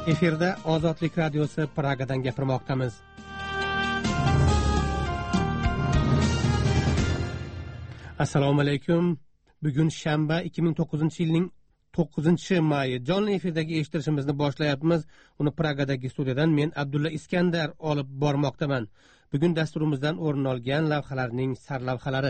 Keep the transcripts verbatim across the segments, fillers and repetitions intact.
Efirda Ozodlik radiosi Pragadan gapirmoqdamiz. Assalomu alaykum. Bugun shanba ikki ming to'qqizinchi yilning to'qqizinchi mayi. Jonli efirdagi eshittirishimizni boshlayapmiz. Uni Pragadagi studiyadan men Abdulla Iskandar olib bormoqdaman. Bugun dasturimizdan o'rin olgan lavhalarning sarlavhalari.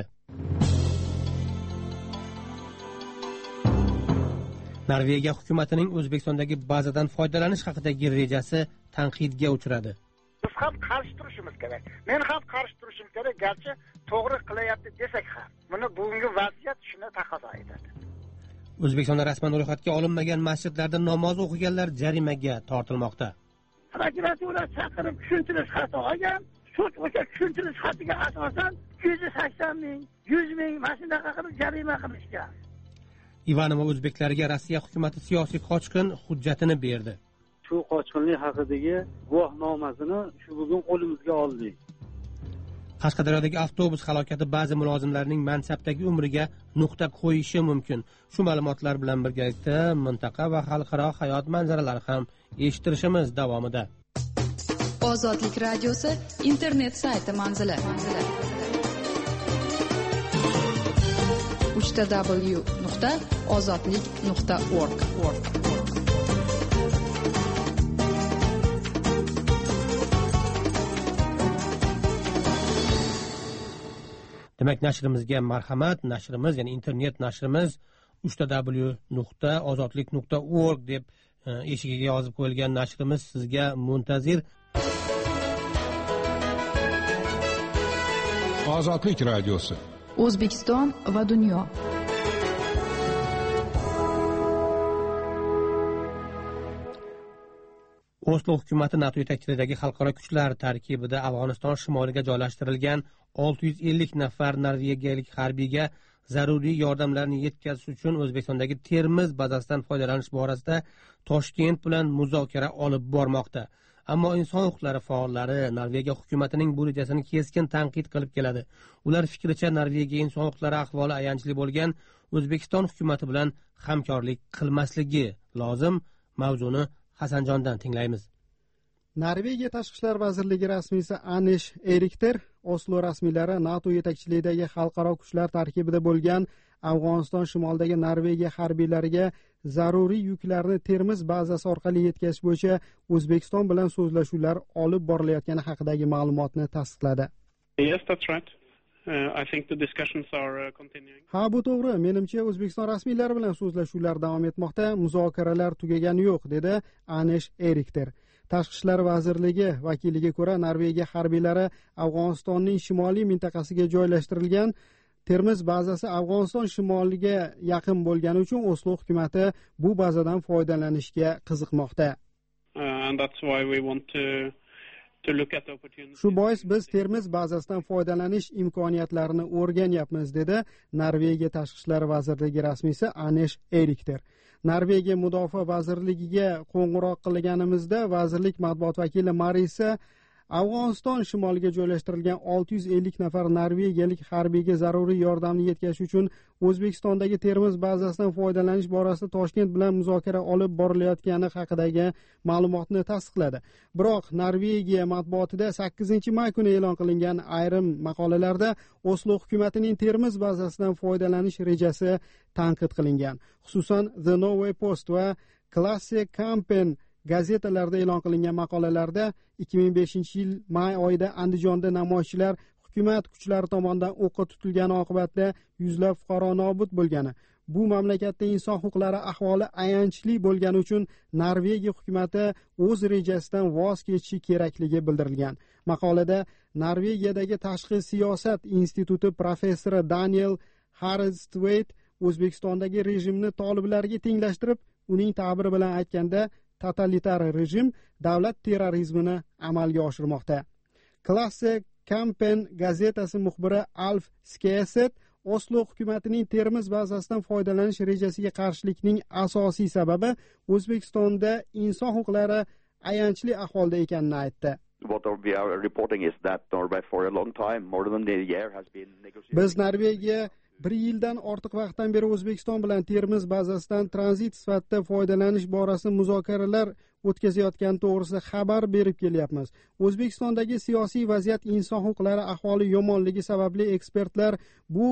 Norvegiya hukumatining O'zbekistondagi bazadan foydalanish haqidagi rejasi tanqidga uchradi. Biz ham qarshi turishimiz kerak. Men ham qarshi turishim kerak, garchi to'g'ri qilyapti desak ham. Buni bugungi vaziyat shuni taqozo etadi. O'zbekistonda rasman ro'yxatga olinmagan masjidlarda namoz o'qiganlar jarimaga tortilmoqda. Prokuratura chaqirib tushuntirish xati olgan. Sud o'sha tushuntirish xatiga asosan yuz sakson ming, yuz ming mashinaga qilib jarima qilishgan. Ivanova o'zbeklariga Rossiya hukumati siyosiy qochqin hujjatini berdi. Shu qochqinlik haqidagi guvohnomasini shu bugun qo'limizga oldik. Qashqadaryodagi avtobus halokati ba'zi mulozimlarning mansabdagi umriga nuqta qo'yishi mumkin. Shu ma'lumotlar bilan birgalikda mintaqa va xalqaro hayot manzaralari ham eshittirishimiz davomida. Ozodlik radiosi internet sayti manzili. uch w nuqta ozodlik nuqta org. Demak, nashrimizga marhamat. Nashrimiz, ya'ni internet nashrimiz uch w nuqta ozodlik nuqta org deb eshigiga yozib qo'yilgan nashrimiz sizga muntazir. Ozodlik radiosi. O'zbekiston va dunyo. Oslo hukumati NATO yetakchiligidagi xalqaro kuchlar tarkibida Afg'oniston shimoliga joylashtirilgan olti yuz ellik nafar norvegiyalik harbiyga zaruriy yordamlarni yetkazish uchun O'zbekistondagi Termiz bazasidan foydalanish borasida Toshkent bilan muzokara olib bormoqda. Ammo inson huquqlari faollari Norvegiya hukumatining bu rejasini keskin tanqid qilib keladi. Ular fikricha Norvegiya inson huquqlari ahvoli ayanchli bo'lgan O'zbekiston hukumati bilan hamkorlik qilmasligi lozim. Mavzuni Hasanjondan tinglaymiz. Norvegiya Tashqi ishlar vazirligi rasmiysi Anish Erikter Oslo rasmiylari NATO yetakchiligidagi xalqaro kuchlar tarkibida bo'lgan Afg'oniston shimolidagi Norvegiya harbiylariga zaruriy yuklarni Termiz bazasi orqali yetkazish bo'yicha O'zbekiston bilan so'zlashuvlar olib borilayotgani haqidagi ma'lumotni tasdiqladi. Yes, that's right. Uh, I think the discussions are uh, continuing. Ha, bu to'g'ri. Menimcha O'zbekiston rasmiylari bilan so'zlashuvlar davom etmoqda, muzokaralar tugagani yo'q, dedi Anish Erikter. Tashqi ishlar vazirligi vakiliga ko'ra, Norvegiya harbiylari Afg'onistonning shimoliy mintaqasiga joylashtirilgan Termiz bazasi Afg'oniston shimoliga yaqin bo'lgani uchun Oslo hukumati bu bazadan foydalanishga qiziqmoqda. Uh, and that's why we want to to look at the opportunities. Shu bois biz Termiz bazasidan foydalanish imkoniyatlarini o'rganyapmiz, dedi Norvegiya Tashqi ishlar vazirligi rasmiysi Anish Erikter. Norvegiya mudofaa vazirligiga qo'ng'iroq qilganimizda vazirlik matbuot vakili Marisa Afg'oniston shimoliga joylashtirilgan olti yuz ellik nafar norvegiyalik harbiyga zaruriy yordamni yetkazish uchun O'zbekistondagi Termiz bazasidan foydalanish borasida Toshkent bilan muzokara olib borilayotgani haqidagi ma'lumotni tasdiqladi. Biroq Norvegiya matbuotida sakkizinchi may kuni e'lon qilingan ayrim maqolalarda Oslo hukumatining Termiz bazasidan foydalanish rejasi tanqid qilingan. Xususan The Norway Post va Classic Campaign gazetalarda e'lon qilingan maqolalarda ikki ming beshinchi yil may oyida Andijonda namoyishchilar hukumat kuchlari tomonidan o'qqa tutilgani oqibatida yuzlab fuqaro nobud bo'lgani, bu mamlakatda inson huquqlari ahvoli ayanchli bo'lgani uchun Norvegiya hukumati o'z rejasidan voz kechishi kerakligi bildirilgan. Maqolada Norvegiyadagi tashqi siyosat instituti professori Daniel Harristveit O'zbekistondagi rejimni toliblarga tenglashtirib, uning ta'biri bilan aytganda totalitar rejim davlat terrorizmini amalga oshirmoqda. Classic Campaign gazetasi muxbiri Alf Skeset Oslo hukumatining Termiz bazasidan foydalanish rejasiga qarshilikning asosiy sababi O'zbekistonda inson huquqlari ayanchli ahvolda ekanini aytdi. Biz Norvegiya bir yildan ortiq vaqtdan beri O'zbekiston bilan Termiz bazasidan tranzit sifatida foydalanish borasida muzokaralar o'tkazayotgani to'g'risida xabar berib kelyapmiz. O'zbekistondagi siyosiy vaziyat, inson huquqlari ahvoli yomonligi sababli ekspertlar bu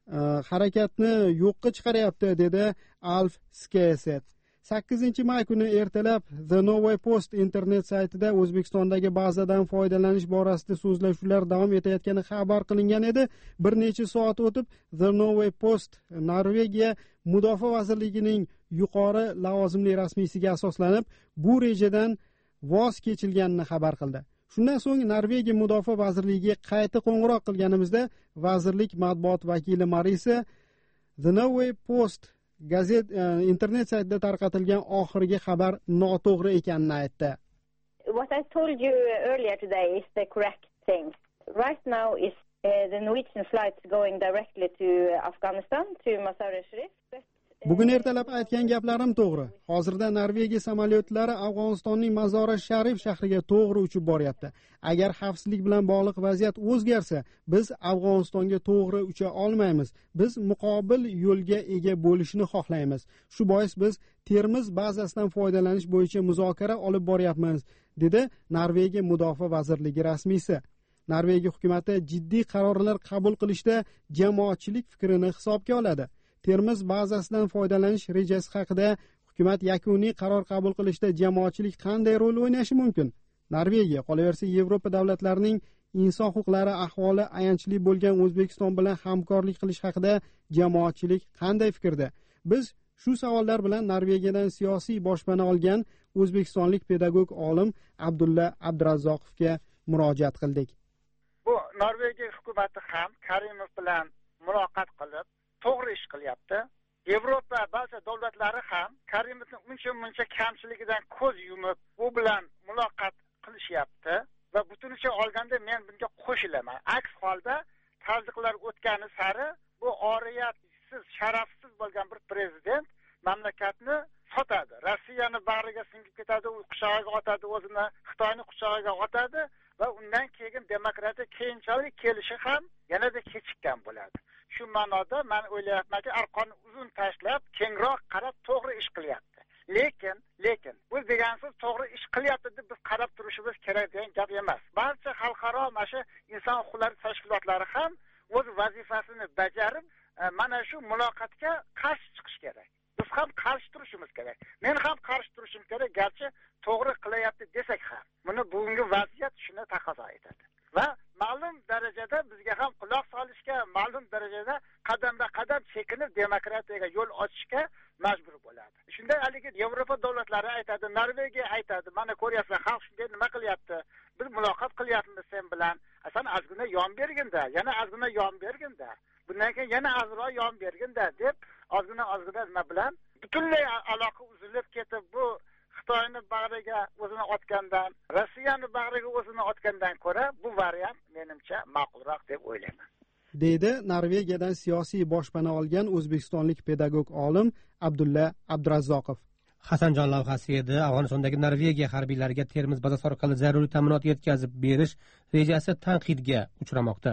harakatni yo'qqa chiqaryapti, dedi Alf Skeset. sakkizinchi may kuni ertalab The Novy Post internet saytida O'zbekistondagi bazadan foydalanish borasida so'zlashuvlar davom etayotgani xabar qilingan edi. Bir necha soat o'tib The Novy Post Norvegiya Mudofaa vazirligining yuqori lavozimli rasmiysiga asoslanib bu rejadan voz kechilganini xabar qildi. Shundan so'ng Norvegiya Mudofaa vazirligiga qayta qo'ng'iroq qilganimizda vazirlik matbuot vakili Marisa The Novy Post gazet internet saytida tarqatilgan oxirgi xabar noto'g'ri ekanini aytdi. What I told you earlier today is the correct thing. Right now is uh, the Norwegian flights going directly to Afghanistan, to Mazar-e-Sharif. Bugun ertalab aytgan gaplarim to'g'ri. Hozirda Norvegiya samolyotlari Afg'onistonning Mazar-e-Sharif shahriga to'g'ri uchib boryapti. Agar xavfsizlik bilan bog'liq vaziyat o'zgarsa, biz Afg'onistonga to'g'ri ucha olmaymiz. Biz muqobil yo'lga ega bo'lishni xohlaymiz. Shu bois biz Termiz bazasidan foydalanish bo'yicha muzokara olib boryapmiz, dedi Norvegiya Mudofaa vazirligi rasmiysi. Norvegiya hukumatı jiddiy qarorlar qabul qilishda jamoatchilik fikrini hisobga oladi. Termiz bazasidan foydalanish rejasi haqida hukumat yakuniy qaror qabul qilishda jamoatchilik qanday rol o'ynashi mumkin? Norvegiya, qolaversa Yevropa davlatlarining inson huquqlari ahvoli ayanchli bo'lgan O'zbekiston bilan hamkorlik qilish haqida jamoatchilik qanday fikrda? Biz shu savollar bilan Norvegiyadan siyosiy boshpana olgan o'zbekistonlik pedagog olim Abdulla Abdurazzoqovga murojaat qildik. Bu Norvegiya hukumati ham Karimov bilan muloqot qilib to'g'ri ish qilyapti. Yevropa ba'zi davlatlari ham Karimovning uncha muncha kamchiligidan ko'z yumib, u bilan muloqot qilishyapti va butunicha olganda men bunga qo'shilaman. Aks holda tazdiqlar o'tgani sari bu oriyatsiz, sharafsiz bo'lgan bir prezident mamlakatni sotadi. Rossiyani bag'riga singib ketadi, u quchog'iga otadi, o'zini Xitoyni quchog'iga otadi va undan keyin demokratiya keyinchalik kelishi ham yanada kechikkan bo'ladi. Shu ma'noda men o'ylayapmanki, arqonni uzun tashlab, kengroq qarab to'g'ri ish qilyapti. Lekin, lekin bu degansiz to'g'ri ish qilyapti deb biz qarab turishimiz kerak degan gap emas. Barcha xalqaro mana inson huquqlari tashkilotlari ham o'z vazifasini bajarib, mana shu muloqotga qarshi chiqish kerak. Biz ham qarshi turishimiz kerak. Men ham qarshi turishim kerak, garchi to'g'ri qilyapti desak ham. Buni bugungi vaziyat shuni taqozo etadi. Va ma'lum darajada bizga ham quloq solishga, ma'lum darajada qadamma-qadam chekinib demokratiyaga yo'l ochishga majbur bo'ladi. Shunda haligi Yevropa davlatlari aytadi, Norvegiya aytadi, mana ko'ryapsan, xalq shunday nima qilyapti? Biz muloqot qilyapmiz sen bilan. Asan ozgina yon berginda, yana ozgina yon berginda. Bundan keyin yana ozroq yon berginda deb ozgina ozgina nima bilan butunlay aloqa uzilib ketib, bu Xitoyni bag'riga o'zini otgandan, Rossiyani bag'riga o'zini otgandan ko'ra bu variant menimcha ma'qulroq deb o'ylayman. Deydi Norvegiyadan siyosiy boshpana olgan o'zbekistonlik pedagog olim Abdulla Abdurazzoqov. Hasanjon lavhasi edi. Afg'onistondagi Norvegiya harbiylariga Termiz bazasi orqali zaruriy ta'minot yetkazib berish rejasi tanqidga uchramoqda.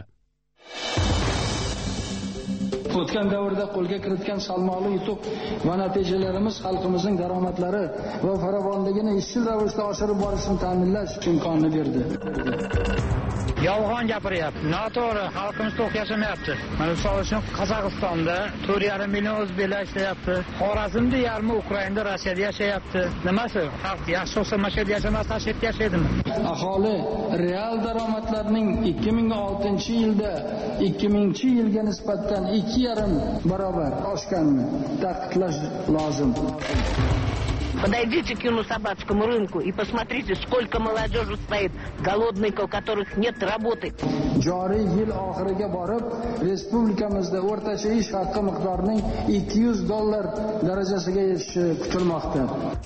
O'tgan davrda qo'lga kiritgan salmoqli yutuq va natijalarimiz xalqimizning daromadlari va farovonligini izchil ravishda oshirib borishini ta'minlash imkonini berdi. Yolg'on gapiryapti. Noto'g'ri, xalqimiz to'q yashamayapti. Mana misol uchun Qozog'istonda to'rt yarim million o'zbeklar yashayapti. Xorazmda yarmi Ukrainada, Rossiyada yashayapti. Nimasi? Xalq yaxshi bo'lsa mana shu yerda yashamasdan chetga yashaydimi? Aholi real daromadlarning ikki ming oltinchi yilda ikki mingchi yilga nisbatan ikki yarim barobar oshganini ta'kidlash lozim. Подойдите к юно-собацкому рынку и посмотрите, сколько молодежи стоит, голодных, у которых нет работы. Joriy yil oxiriga borib, respublikamizda o'rtacha ish haqi miqdorining ikki yuz dollar darajasiga yetishishi kutilmoqda.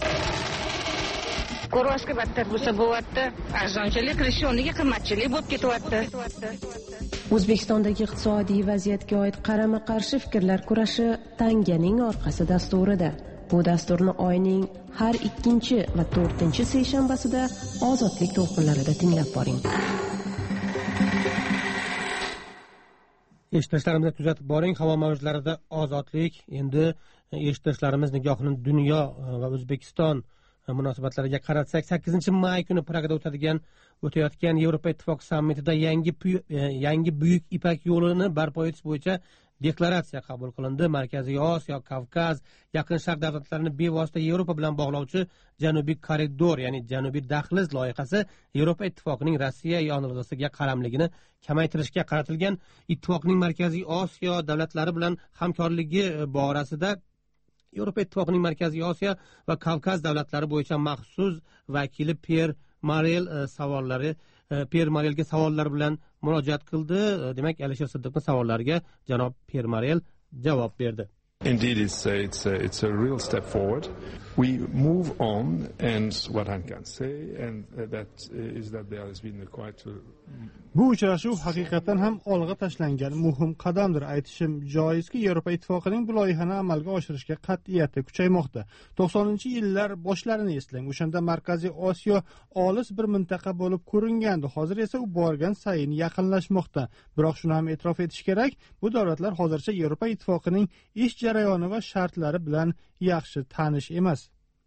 Ko'rvashga battar bo'lsa bo'lyapti, arzonchilik qilish o'rniga qimmatchilik bo'lib ketyapti. O'zbekistondagi iqtisodiy vaziyatga oid qarama-qarshi fikrlar kurashi tanganing orqasi dasturida. Bu dasturni oyning har ikkinchi va to'rtinchi seshanbasida ozodlik to'lqinlarida tinglab boring. Eshitishlarimizni kuzatib boring. Havo mavjlarida ozodlik. Endi eshitishlarimiz nigohini dunyo va O'zbekiston munosabatlariga qaratsak, sakkizinchi may kuni Pragada o'tadigan o'tayotgan Yevropa Ittifoqi sammitida yangi yangi buyuk Ipak yo'lini barpo etish bo'yicha deklaratsiya qabul qilindi. Markaziy Osiyo, Kavkaz, Yaqin Sharq davlatlarini bevosita Yevropa bilan bog'lovchi Janubiy koridor, ya'ni Janubiy dahliz loyihasi Yevropa Ittifoqining Rossiya yonilg'isiga qaramligini kamaytirishga qaratilgan. Ittifoqning Markaziy Osiyo davlatlari bilan hamkorligi borasida Yevropa Ittifoqining Markaziy Osiyo va Kavkaz davlatlari bo'yicha maxsus vakili Pyer Marel savollari Pyer Marelga savollar bilan murojaat qildi. Demak, Alisher Siddiqning savollariga janob Pyer Marel javob berdi. Indeed, it's a, it's a, it's a real step forward. We move on, and what I can say, and that is that there has been quite a... Bu uchrashuv haqiqatan ham olg'a tashlangan muhim qadamdir. Aytishim joizki, Yevropa Ittifoqining bu loyihani amalga oshirishga qat'iyati kuchaymoqda. to'qsoninchi yillar boshlarini eslang. O'shanda Markaziy Osiyo olis bir mintaqa bo'lib ko'ringandi. Hozir esa u borgan sayin yaqinlashmoqda. Biroq shuni ham e'tirof etish kerak, bu davlatlar hozircha Yevropa Ittifoqining ish jarayoni va shartlari bilan yaxshi tanish emas.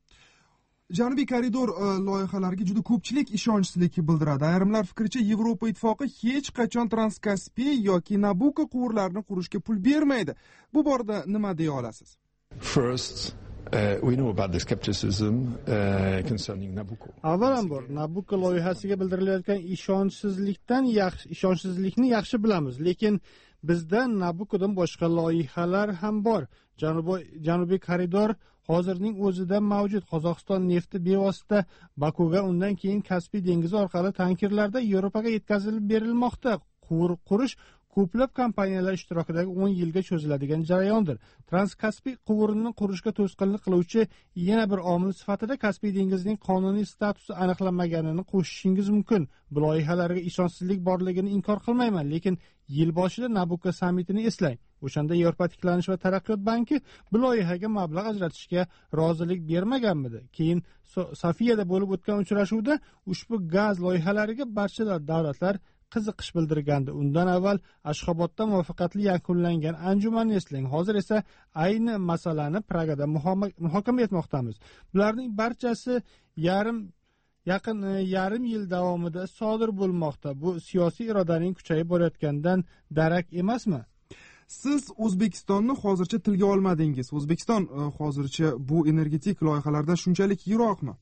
Janubiy koridor loyihalariga juda ko'pchilik ishonchsizlik bildiradi. Ayrimlar fikricha Yevropa Ittifoqi hech qachon Transkaspiy yoki Nabucco quvurlarini qurishga pul bermaydi. Bu borada nima deya olasiz? First, uh, we know about the skepticism uh, concerning Nabucco. Avvalambor, Nabucco loyihasiga bildirilayotgan ishonchsizlikdan yaxshi ishonchsizlikni yaxshi bilamiz, lekin bizda Nabuccodan boshqa loyihalar ham bor. Janubiy Janubiy koridor hozirning o'zida mavjud. Qozog'iston nefti bevosita Bakuga, undan keyin Kaspiy dengizi orqali tankerlarda Yevropaga yetkazilib berilmoqda. Quvur qurish ko'plab kompaniyalar ishtirokidagi o'n yilga cho'ziladigan jarayondir. Transkaspiy quvurini qurishga to'sqinlik qiluvchi yana bir omil sifatida Kaspiy dengizining qonuniy statusi aniqlanmaganini qo'shishingiz mumkin. Bu loyihalarga ishonchsizlik borligini inkor qilmayman, lekin yil boshida Nabucco sammitini eslang. O'shanda Yevropa tiklanish va taraqqiyot banki bu loyihaga mablag' ajratishga rozilik bermaganmidi. Keyin Sofiyada bo'lib o'tgan uchrashuvda ushbu gaz loyihalariga barcha davlatlar qiziqish bildirgandi. Undan avval Ashxobodda muvaffaqiyatli yakunlangan anjumanni eslang. Hozir esa ayni masalani Pragada muhokama etmoqdamiz. Bularning barchasi yarim yaqin yarim yil davomida sodir bo'lmoqda. Bu siyosiy irodaning kuchayib borayotganidan darak emasmi? Siz O'zbekistonni hozircha tilga olmadingiz. O'zbekiston hozircha bu energetik loyihalardan shunchalik yiroqmi?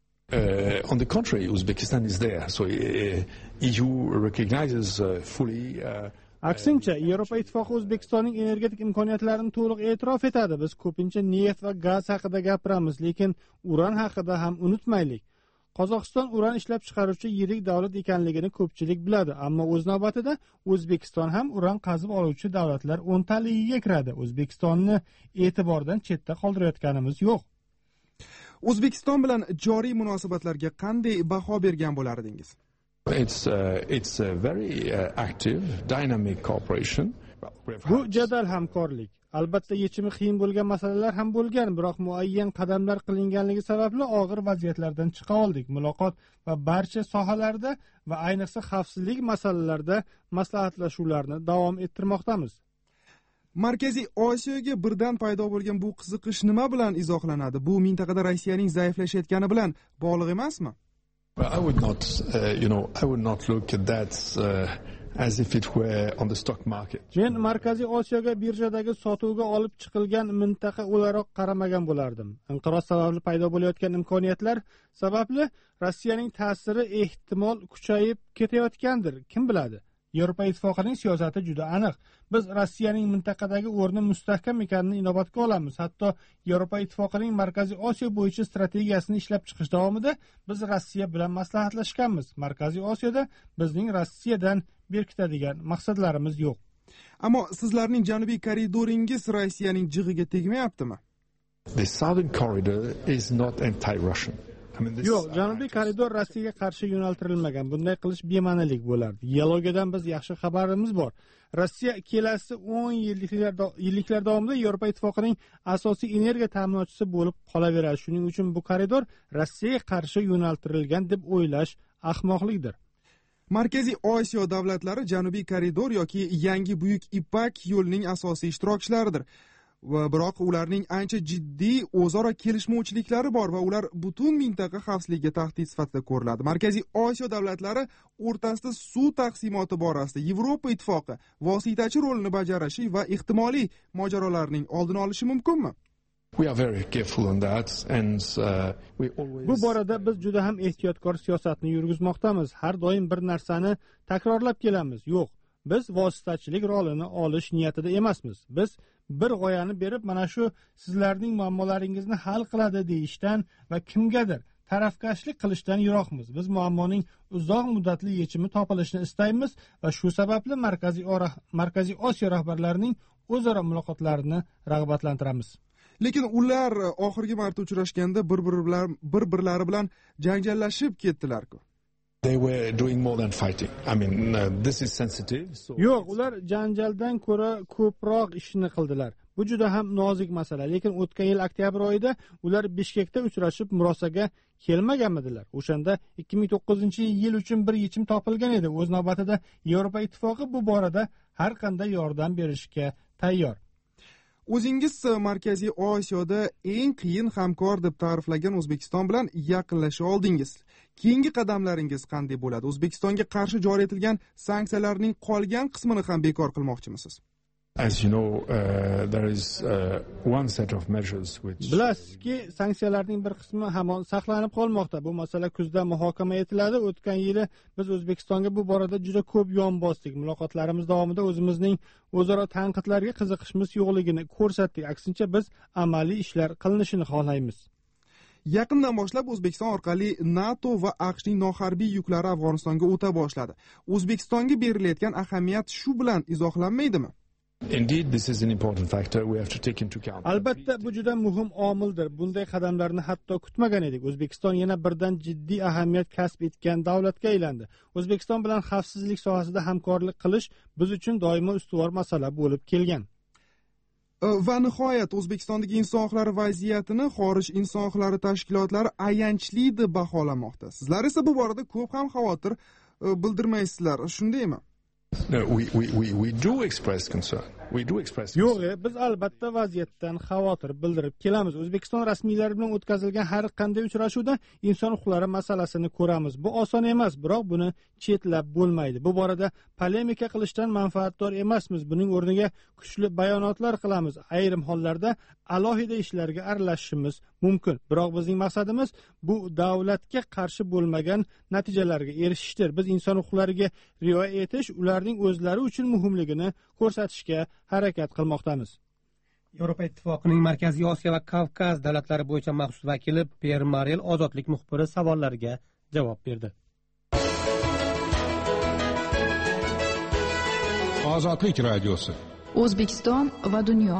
Uh, on the contrary, Uzbekistan is there, so uh, E U recognizes uh, fully. Uh, Aksincha, Yevropa Ittifoqi O'zbekistonning energetik imkoniyatlarini to'liq e'tirof etadi. Biz ko'pincha neft va gaz haqida gapiramiz, lekin uran haqida ham unutmaylik. Qozog'iston uran ishlab chiqaruvchi yirik davlat ekanligini ko'pchilik biladi, ammo o'z navbatida O'zbekiston ham uran qazib oluvchi davlatlar o'ntaligiga kiradi. O'zbekistonni e'tibordan chetda qoldirayotganimiz yo'q. O'zbekiston bilan joriy munosabatlarga qanday baho bergan bo'lardingiz? It's uh, it's a very uh, active, dynamic cooperation. Bu jadal hamkorlik. Albatta yechimi qiyin bo'lgan masalalar ham bo'lgan, biroq muayyan qadamlar qilinganligi sababli og'ir vaziyatlardan chiqa oldik. Muloqot va barcha sohalarda va ayniqsa xavfsizlik masalalarida maslahatlashuvlarni davom ettirmoqdamiz. Markaziy Osiyoga birdan paydo bo'lgan bu qiziqish nima bilan izohlanadi? Bu mintaqada Rossiyaning zaiflashayotgani bilan bog'liq emasmi? I would not, uh, you know, I would not look at that uh, as if it were on the stock market. Men Markaziy Osiyoga birjadagi sotuvga olib chiqilgan mintaqa o'laroq qaramagan bo'lardim. Inqiroz sababli paydo bo'layotgan imkoniyatlar sababli Rossiyaning ta'siri ehtimol kuchayib ketayotgandir. Kim biladi? Yevropa Ittifoqining siyosati juda aniq. Biz Rossiyaning mintaqadagi o'rni mustahkam ekanini inobatga olamiz. Hatto Yevropa Ittifoqining Markaziy Osiyo bo'yicha strategiyasini ishlab chiqish davomida biz Rossiya bilan maslahatlashganmiz. Markaziy Osiyoda bizning Rossiyadan berkitadigan maqsadlarimiz yo'q. Ammo sizlarning janubiy koridoringiz Rossiyaning jig'iga tegmayaptimi? The southern corridor is not anti-Russian. Yo'q, janubiy koridor Rossiyaga qarshi yo'naltirilmagan. Bunday qilish bema'nilik bo'lardi. Dialogidan biz yaxshi xabarimiz bor. Rossiya kelasi o'n yilliklar davomida Yevropa Ittifoqining asosiy energiya ta'minotchisi bo'lib qolaveradi. Shuning uchun bu koridor Rossiyaga qarshi yo'naltirilgan deb o'ylash ahmoqlikdir. Markaziy Osiyo davlatlari Janubiy koridor yoki yangi buyuk Ipak yo'lining asosiy ishtirokchilaridir. Biroq ularning ancha jiddiy o'zaro kelishmovchiliklari bor va ular butun mintaqa xavfsizligiga tahdid sifatida ko'riladi. Markaziy Osiyo davlatlari o'rtasida suv taqsimoti borasida Yevropa ittifoqi vositachi rolini bajarishi va ehtimoliy mojarolarning oldini olishi mumkinmi? We are very careful on that and uh, we always Bu borada biz juda ham ehtiyotkor siyosatni yurgizmoqdamiz. Har doim bir narsani takrorlab kelamiz. Yo'q, biz vositachilik rolini olish niyatida emasmiz. Biz bir g'oyani berib, mana shu sizlarning muammolaringizni hal qiladi deyishdan va kimgadir tarafkashlik qilishdan yiroqmiz. Biz muammoning uzoq muddatli yechimi topilishini istaymiz va shu sababli Markaziy Markaziy Osiyo rahbarlarining o'zaro muloqotlarini rag'batlantiramiz. Lekin ular oxirgi marta uchrashganda bir-biri bilan bir-birlari bilan janjallashib ketdilar-ku. They were doing more than fighting. I mean, uh, this is sensitive. So Yo'q, ular janjaldan ko'ra ko'proq ishni qildilar. Bu juda ham nozik masala, lekin o'tgan yil oktyabr oyida ular Bishkekda uchrashib murosaga kelmaganmidilar. O'shanda ikki ming to'qqizinchi yil uchun bir yechim topilgan edi. O'z navbatida Yevropa ittifoqi bu borada har qanday yordam berishga tayyor. O'zingiz Markaziy Osiyoda eng qiyin hamkor deb ta'riflagan O'zbekiston bilan yaqinlasha oldingiz. Keyingi qadamlaringiz qanday bo'ladi? O'zbekistonga qarshi joriy etilgan sanksiyalarning qolgan qismini ham bekor qilmoqchimisiz? As you know, uh, there is uh, one set of measures which Bilasizki, sanksiyalarning bir qismi hamon saqlanib qolmoqda. Bu masala kuzda muhokama etiladi. O'tgan yili biz O'zbekistonga bu borada juda ko'p yon bosdik. Muloqotlarimiz davomida o'zimizning o'zaro tanqidlarga qiziqishimiz yo'qligini ko'rsatdik. Aksincha, biz amaliy ishlar qilinishini xohlaymiz. Yaqindan boshlab O'zbekiston orqali NATO va AQShning noharbiy yuklari Afg'onistonga o'ta boshladi. O'zbekistonga berilayotgan ahamiyat shu bilan izohlanmaydimi? Indeed, this is an important factor we have to take into account. Albatta, bu juda muhim omildir. Bunday qadamlarni hatto kutmagan edik. O'zbekiston yana birdan jiddiy ahamiyat kasb etgan davlatga aylandi. O'zbekiston bilan xavfsizlik sohasida hamkorlik qilish biz uchun doimo ustuvor masala bo'lib kelgan. Va nihoyat O'zbekistondagi inson huquqlari vaziyatini xorij inson huquqlari tashkilotlari ayanchli deb baholamoqda. Sizlar esa bu borada ko'p ham xavotir bildirmaysizlar, shundaymi? No, we, we, we, we do express concern. We do express Yo'q, biz albatta vaziyatdan xavotir bildirib kelamiz. O'zbekiston rasmiylari bilan o'tkazilgan har qanday uchrashuvda inson huquqlari masalasini ko'ramiz. Bu oson emas, biroq buni chetlab bo'lmaydi. Bu borada polemika qilishdan manfaatdor emasmiz. Buning o'rniga kuchli bayonotlar qilamiz. Ayrim hollarda alohida ishlarga aralashishimiz mumkin. Biroq bizning maqsadimiz bu davlatga qarshi bo'lmagan natijalarga erishishdir. Biz inson huquqlariga rioya etish, ularning o'zlari uchun muhimligini ko'rsatishga harakat qilmoqdamiz. Yevropa ittifoqining Markaziy Osiyo va Kavkaz davlatlari bo'yicha maxsus vakili Per Marel ozodlik muxbiri savollariga javob berdi. Ozodlik radiosi. O'zbekiston va dunyo.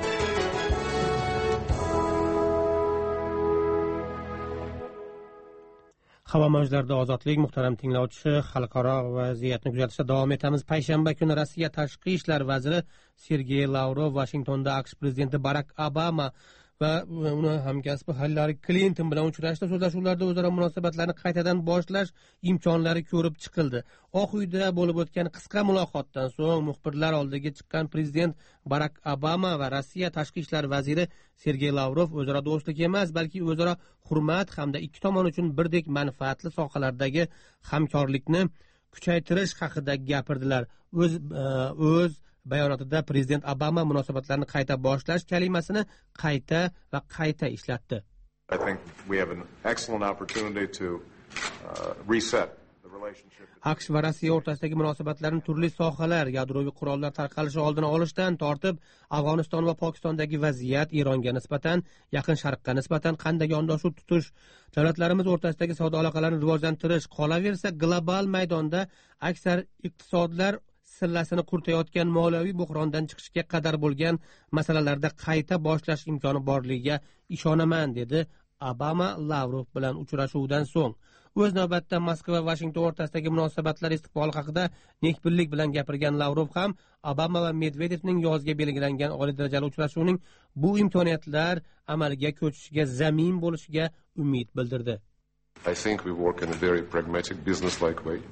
Havo mavjlarida ozodlik, muhtaram tinglovchi, xalqaro vaziyatni kuzatishda davom etamiz. Payshanba kuni Rossiya tashqi ishlar vaziri Sergey Lavrov Washingtonda AQSh prezidenti Barak Obama va uni hamkasbi Hillary Clinton bilan uchrashdi. So'zlashuvlarda o'zaro munosabatlarni qaytadan boshlash imkonlari ko'rib chiqildi. Oq uyda bo'lib o'tgan qisqa muloqotdan so'ng muxbirlar oldiga chiqqan prezident Barak Obama va Rossiya tashqi ishlar vaziri Sergey Lavrov o'zaro do'stlik emas, balki o'zaro hurmat hamda ikki tomon uchun birdek manfaatli sohalardagi hamkorlikni kuchaytirish haqida gapirdilar. O'z o'z bayonotida prezident Obama munosabatlarni qayta boshlash kalimasini qayta va qayta ishlatdi. I think we have an excellent opportunity to uh, reset the relationship. AQSh va Rossiya o'rtasidagi munosabatlarning turli sohalar, yadroviy qurollar tarqalishi oldini olishdan tortib, Afg'oniston va Pokistondagi vaziyat, Eronga nisbatan, Yaqin Sharqqa nisbatan qanday yondashuv tutish, davlatlarimiz o'rtasidagi savdo aloqalarini rivojlantirish, qolaversa global maydonda aksar iqtisodlar sillasini quritayotgan moliyaviy buhrondan chiqishga qadar bo'lgan masalalarda qayta boshlash imkoni borligiga ishonaman, dedi Obama Lavrov bilan uchrashuvdan so'ng. O'z navbatida Moskva va Washington o'rtasidagi munosabatlar istiqboli haqida nekbirlik bilan gapirgan Lavrov ham Obama va Medvedevning yozga belgilangan oliy darajali uchrashuvining bu imkoniyatlar amalga ko'chishiga zamin bo'lishiga umid bildirdi. I think we work in a very pragmatic business-like way.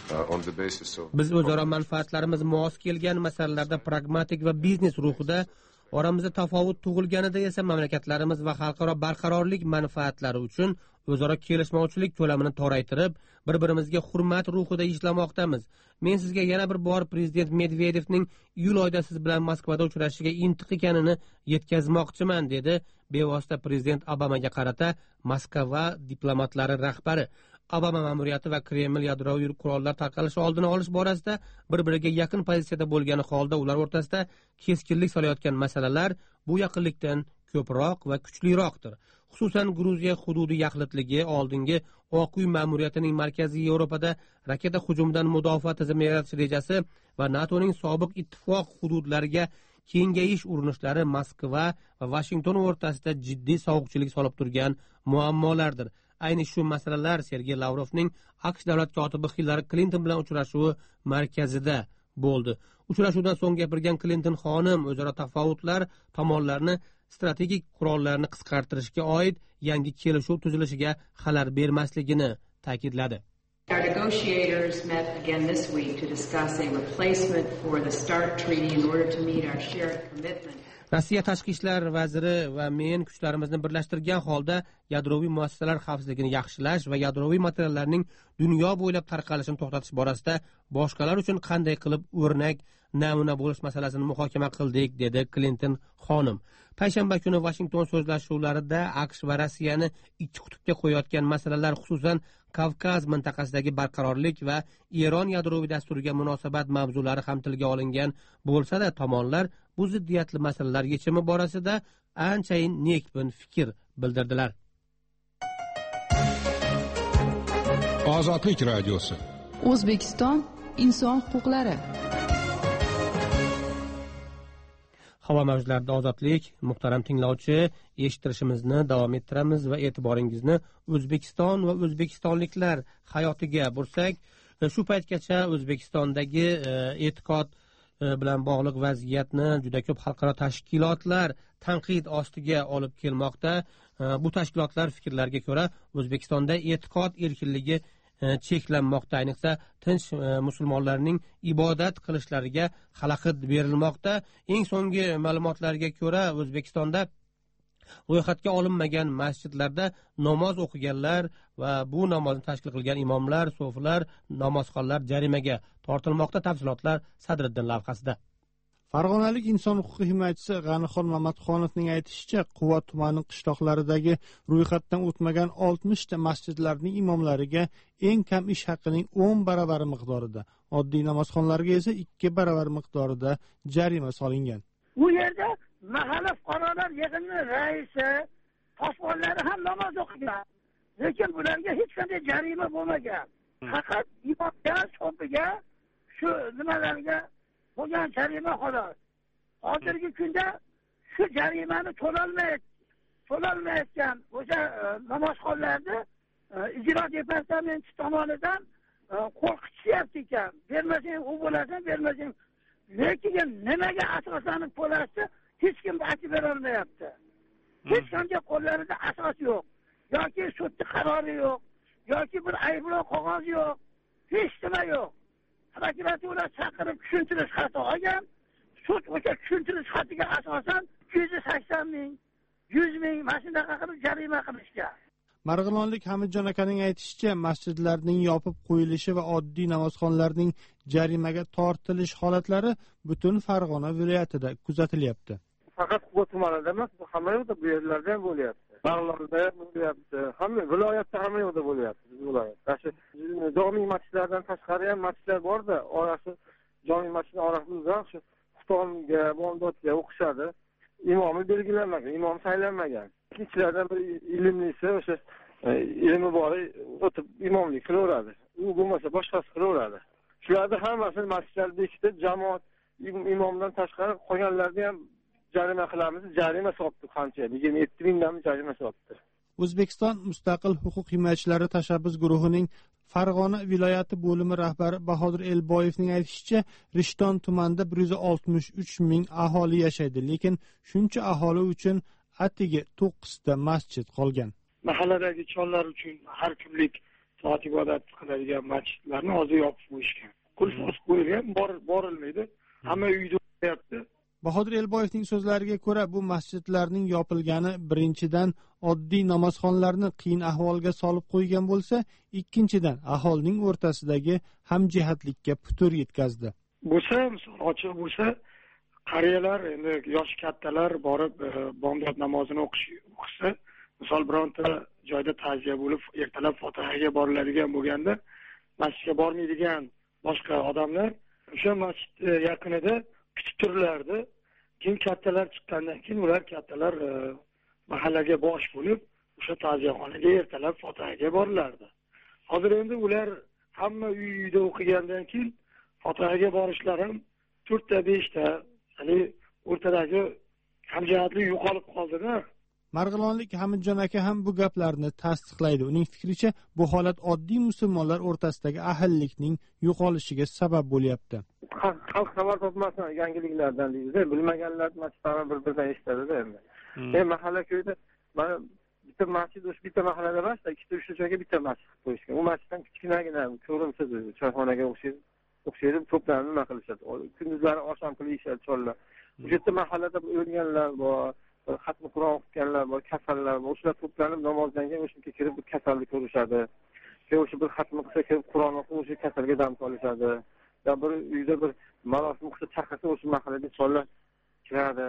uh, on the basis of biz o'zaro manfaatlarimiz mos kelgan masalalarda pragmatik va biznes ruhida, oramizda tafovut tug'ilganida esa mamlakatlarimiz va xalqaro barqarorlik manfaatlari uchun o'zaro kelishmovchilik ko'lamini toraytirib, bir-birimizga hurmat ruhida ishlamoqdamiz. Men sizga yana bir bor prezident Medvedevning iyul oyida siz bilan Moskvada uchrashishiga intiq ekanini yetkazmoqchiman, dedi bevosita prezident Obamaga qarata Moskva diplomatlari rahbari. Obama ma'muriyati va Kreml yadroviy qurollar tarqalishi oldini olish borasida bir-biriga yaqin pozitsiyada bo'lgani holda ular o'rtasida keskinlik solayotgan masalalar bu yaqinlikdan ko'proq va kuchliroqdir. Xususan, Gruziya hududi yaxlitligi, oldingi Oq uy ma'muriyatining Markaziy Yevropada raketa hujumidan mudofaa tizimi yaratish rejasi va NATOning sobiq ittifoq hududlariga kengayish urinishlari Moskva va Vashington o'rtasida jiddiy sovuqchilik solib turgan muammolardir. Ayni shu masalalar Sergey Lavrovning AQSh davlat kotibi Hillari Clinton bilan uchrashuvi markazida bo'ldi. Uchrashuvdan so'ng gapirgan Clinton xonim o'zaro tafovutlar tomonlarni strategik qurollarni qisqartirishga oid yangi kelishuv tuzilishiga xalal bermasligini ta'kidladi. Our negotiators met again this week to discuss a replacement for the START treaty in order to meet our shared commitment. Rossiya tashqi ishlar vaziri va men kuchlarimizni birlashtirgan holda yadroviy muassasalar xavfsizligini yaxshilash va yadroviy materiallarning dunyo bo'ylab tarqalishini to'xtatish borasida boshqalar uchun qanday qilib o'rnak namuna bo'lish masalasini muhokama qildik, dedi Clinton xonim. Payshanba kuni Washington so'zlashuvlarida AQSh va Rossiyani ikki qutbga qo'yayotgan masalalar, xususan Kavkaz mintaqasidagi barqarorlik va Eron yadroviy dasturiga munosabat mavzulari ham tilga olingan bo'lsa-da, tomonlar bu ziddiyatli masalalar yechimi borasida anchayin nekbin fikr bildirdilar. Ozodlik radiosi. O'zbekiston inson huquqlari. Havo mavjlarida ozodlik, muhtaram tinglovchi, eshittirishimizni davom ettiramiz va e'tiboringizni O'zbekiston va o'zbekistonliklar hayotiga bursak, shu paytgacha O'zbekistondagi e'tiqod bilan bog'liq vaziyatni juda ko'p xalqaro tashkilotlar tanqid ostiga olib kelmoqda. Bu tashkilotlar fikrlariga ko'ra O'zbekistonda e'tiqod erkinligi cheklanmoqda, ayniqsa tinch musulmonlarning ibodat qilishlariga xalaqit berilmoqda. Eng so'nggi ma'lumotlarga ko'ra O'zbekistonda ro'yxatga olinmagan masjidlarda namoz o'qiganlar va bu namozni tashkil qilgan imomlar, so'filar, namozxonlar jarimaga tortilmoqda. Tafsilotlar Sadriddin lavhasida. Farg'onalik inson huquqi himoyachisi G'anixon Mamatxonovning aytishicha, Quva tumani qishloqlaridagi ro'yxatdan o'tmagan oltmishta masjidlarning imomlariga eng kam ish haqining o'n baravari miqdorida, oddiy namozxonlarga esa ikki baravar miqdorida jarima solingan. Bu yerda mahalla fuqarolar yig'ini raisi, posbonlari ham namoz o'qigan, lekin bularga hech qanday jarima bo'lmagan. Faqat imomga, so'figa shu nimalarga bo'lgan jarima xolos. Hozirgi kunda shu jarimani to'lolmaydi, to'lolmayotgan o'sha namozxonlarni ijro departamenti tomonidan qo'rqitishyapti ekan. Bermasang u bo'lasan, bermasang. Lekin nimaga asoslanib bo'ladi, hech kim aytib bera olmayapti. Hech qanday qo'llarida asos yo'q, yoki sudning qarori yo'q, yoki bir ayblov qog'ozi yo'q, hech nima yo'q. Prokuratura chaqirib tushuntirish xati olgan, sud o'sha tushuntirish xatiga asosan yuz sakson ming, yuz ming mashina qilib jarima qilishgan. Marg'ilonlik Hamidjon akaning aytishicha, masjidlarning yopib qo'yilishi va oddiy namozxonlarning jarimaga tortilish holatlari butun Farg'ona viloyatida kuzatilyapti. Faqat Quva tumanida emas, hamma yoqda bu yerlarda ham bo'lyapti. Bag'larda ham bo'lyapti. Hamma viloyatda hamma yoqda bo'lyapti. Viloyatda shu jami masjidlardan tashqari ham masjidlar bor-da, orasi jami masjid orasida shu xuftonga, bomdodga o'qishadi. Imomi belgilanmagan, imom saylanmagan. Ichlardan bir ilmlisi o'sha ilmi bori o'tib imomlik qilaveradi. U bo'lmasa boshqasi qilaveradi. Shularni hammasini masjidlar bekitib, jamoat imomdan tashqari qolganlarni ham jarima qilamiz. Jarima solibdi qancha? yigirma yetti mingdan jarima solibdi. O'zbekiston Mustaqil huquq himoyachilari tashabbus guruhining Farg'ona viloyati bo'limi rahbari Bahodir Elboyevning aytishicha, Rishton tumanida bir yuz oltmish uch ming aholi yashaydi, lekin shuncha aholi uchun atigi to'qqizta masjid qolgan. Mahalladagi chollar uchun har kunlik soat ibodat qiladigan masjidlarni hozir yopib qo'yishgan. Qulf osib qo'yilgan, borilmaydi. Hamma uyda o'tyapti. Bahodir Elboyevning so'zlariga ko'ra, bu masjidlarning yopilgani birinchidan oddiy namozxonlarni qiyin ahvolga solib qo'ygan bo'lsa, ikkinchidan aholining o'rtasidagi hamjihatlikka putur yetkazdi. Bo'lsa, ochiq bo'lsa, qariyalar, endi yosh kattalar borib bomdod namozini o'qisa, misol bironta joyda ta'ziya bo'lib, ertalab fotihaga boriladigan bo'lganda, masjidga bormaydigan boshqa odamlar o'sha masjid yaqinida kutib turlardi. Keyin kattalar chiqqandan keyin ular kattalar mahallaga bosh bo'lib, o'sha ta'ziyaxonaga ertalab fotihaga borilardi. Hozir endi ular hamma uy-uyda o'qigandan keyin fotihaga borishlar ham to'rtta beshta, ya'ni o'rtadagi hamjihatlik yo'qolib qoldi-da. Marg'ilonlik Hamidjon aka ham bu gaplarni tasdiqlaydi. Uning fikricha, bu holat oddiy musulmonlar o'rtasidagi ahillikning yo'qolishiga sabab bo'lyapti. Xalq xabar topmasin yangiliklardan deydi. Bilmaganlar masjidlarni bir-biridan eshitadi-da endi. Men mahalla ko'yda mana bitta masjid o'sha bitta mahallada emas, ikkita uchta joyga bitta masjid qilib qo'yishgan. U masjiddan kichkinagina ko'rimsiz choyxonaga o'xshaydi. O'xshaydi, to'planib nima qilishadi. Kunduzlari osham qilishadi chollar. O'sha yerda mahallada o'lganlar bor, xatmi Qur'on o'qiganlar bor, kasallar bor. O'shalar to'planib namozdan keyin o'sha yerga kirib kasallik ko'rishadi. Keyin o'sha bir xatmi qilsa kirib Qur'on o'qib, o'sha kasalga dam solishadi. Ya bir uyda bir marosim qilsa chaqirsa o'sha mahallada chollar kiradi.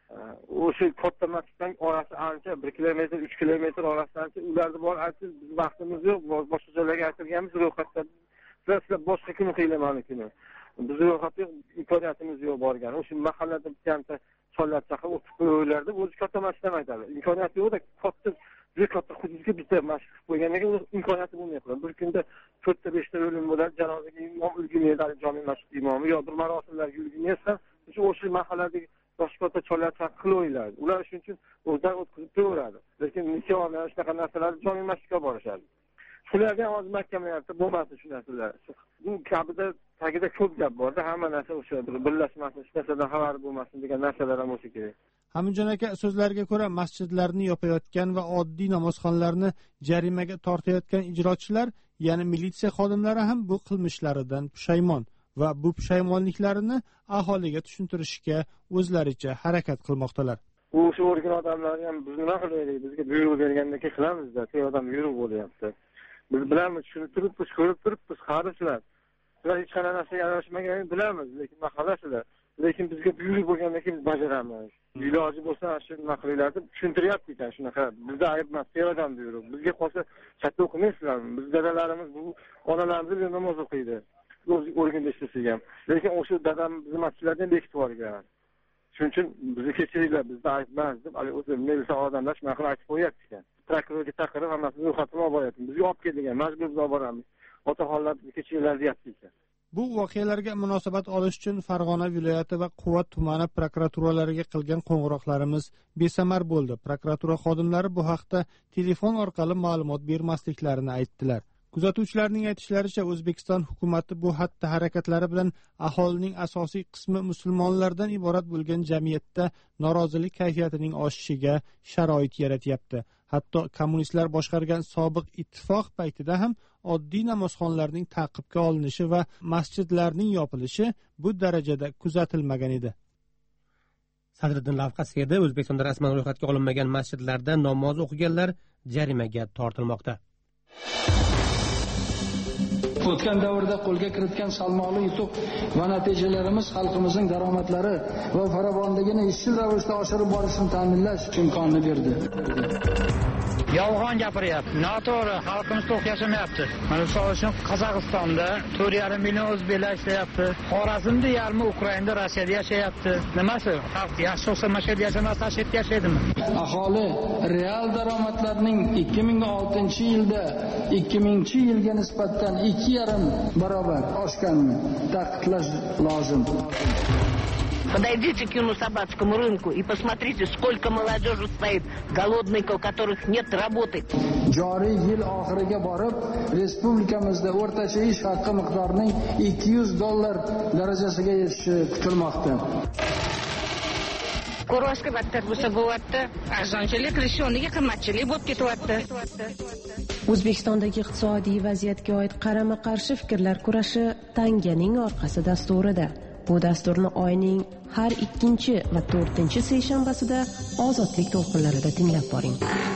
O'sha katta masjiddan orasi ancha bir kilometr, uch kilometr orasi ancha. Ularda bor, ancha biz vaqtimiz yo'q, boshqa joylarga aytilganmiz ro'yxatda. Sizlar boshqa kun qiylamani kuni. Biz ro'yxatga imkoniyatimiz yo'q borgan. O'sha mahallada bitta chollar chaqib o'tib qo'ylardi. O'zi katta masjiddan aytadi. Imkoniyati yo'q-da, katta juda katta hududga bitta masjid qilib qo'yganiga imkoniyati bo'lmayapti. Bir kunda to'rtta beshta o'lim bo'ladi, janozaga imom ulgurmaydi, jome masjid imomi yo bir marosimlarga ulgurmaysa, o'sha mahalladagi boshqa katta chollar chaqib qo'yiladi. Ular shuning uchun o'zdan o'tkazib qo'yaveradi. Lekin nikohlar shunaqa narsalar jome masjidga borishadi. Shularga hozir mahkamlayapti, bo'lmasa shu narsalar. Bu kabida tagida ko'p gap bor-da, hamma narsa o'sha birlashmasin, hech narsadan xabar bo'lmasin degan narsalar ham o'sha kerak. Hamidjon aka so'zlariga ko'ra, masjidlarni yopayotgan va oddiy namozxonlarni jarimaga tortayotgan ijrochilar, ya'ni militsiya xodimlari ham bu qilmishlaridan pushaymon va bu pushaymonliklarini aholiga tushuntirishga o'zlaricha harakat qilmoqdalar. O'sha o'rgan odamlar ham biz nima qilaylik, bizga buyruq bergandan keyin qilamiz-da, tey odam buyruq bo'lyapti. Biz bilamiz, shuni turibmiz, ko'rib turibmiz, qarisizlar. Sizlar hech qanday narsaga aralashmaganini bilamiz, lekin mahalasizlar. Lekin bizga buyruq bo'lgandan keyin biz bajaramiz. Iloji bo'lsa shu nima qilinglar deb tushuntiryapti ekan shunaqa. Bizda ayb emas, teyodam buyruq. Bizga qolsa chatda o'qimaysizlarmi? Biz dadalarimiz, bu onalarimiz namoz o'qiydi. O'z o'rganda ishlasak ham. Lekin o'sha dadam bizni masjidlardan bekitib olgan. Shuning uchun bizni kechiringlar, bizda ayb emas deb, o'zi milisa odamlar shunaqa qilib aytib qo'yapti ekan. Prokurorga chaqirib hammasini ro'yxatga olib boryapti. Bizga olib kelgan, majbur olib boramiz. Otaxonlar bizni kechiringlar deyapti ekan. Bu voqealarga munosabat olish uchun Farg'ona viloyati va Quvat tumani prokuraturalariga qilgan qo'ng'iroqlarimiz besamar bo'ldi. Prokuratura xodimlari bu haqda telefon orqali ma'lumot bermasliklarini aytdilar. Kuzatuvchilarning aytishlaricha, O'zbekiston hukumatı bu xatti harakatlari bilan aholining asosiy qismi musulmonlardan iborat bo'lgan jamiyatda norozilik kayfiyatining oshishiga sharoit yaratyapti. Hatto kommunistlar boshqargan sobiq ittifoq paytida ham oddiy namozxonlarning ta'qibga olinishi va masjidlarning yopilishi bu darajada kuzatilmagan edi. Sadriddin Lavqasiyada O'zbekistonda rasman ro'yxatga olinmagan masjidlarda namoz o'qiganlar jarimaga tortilmoqda. O'tgan davrda qo'lga kiritgan salmoqli yutuq va natijalarimiz xalqimizning daromadlari va farovonligini izchil ravishda oshirib borishni ta'minlash imkonini berdi. Yolg'on gapiryapti. Noto'g'ri, xalqimiz to'q yashamayapti. Mana misol uchun Qozog'istonda to'rt yarim million o'zbeklar ishlayapti. Xorazmda yarmi Ukrainada, Rossiyada yashayapti. Nimasi? Xalq yaxshi bo'lsa mana shu yerda yashamasa, shu yerda yashaydimi? Aholi real daromadlarning ikki ming oltinchi yilda ikki mingchi yilga nisbatan ikki yarim barobar oshganini ta'kidlash lozim. Подойдите к юно-собацкому рынку и посмотрите, сколько молодежи стоит, голодных, у которых нет работы. Joriy yil oxiriga borib, respublikamizda o'rtacha ish haqi miqdorining ikki yuz dollar darajasiga yetishi kutilmoqda. Ko'rvashga battar bo'lsa bo'lyapti. Arzonchilik rishoniga qimmatchilik bo'lib ketyapti. O'zbekistondagi iqtisodiy vaziyatga oid qarama-qarshi fikrlar kurashi tanganing orqasi dasturida. Bu dasturni oyning har ikkinchi va to'rtinchi seshanbasida ozodlik to'lqinlarida tinglab boring.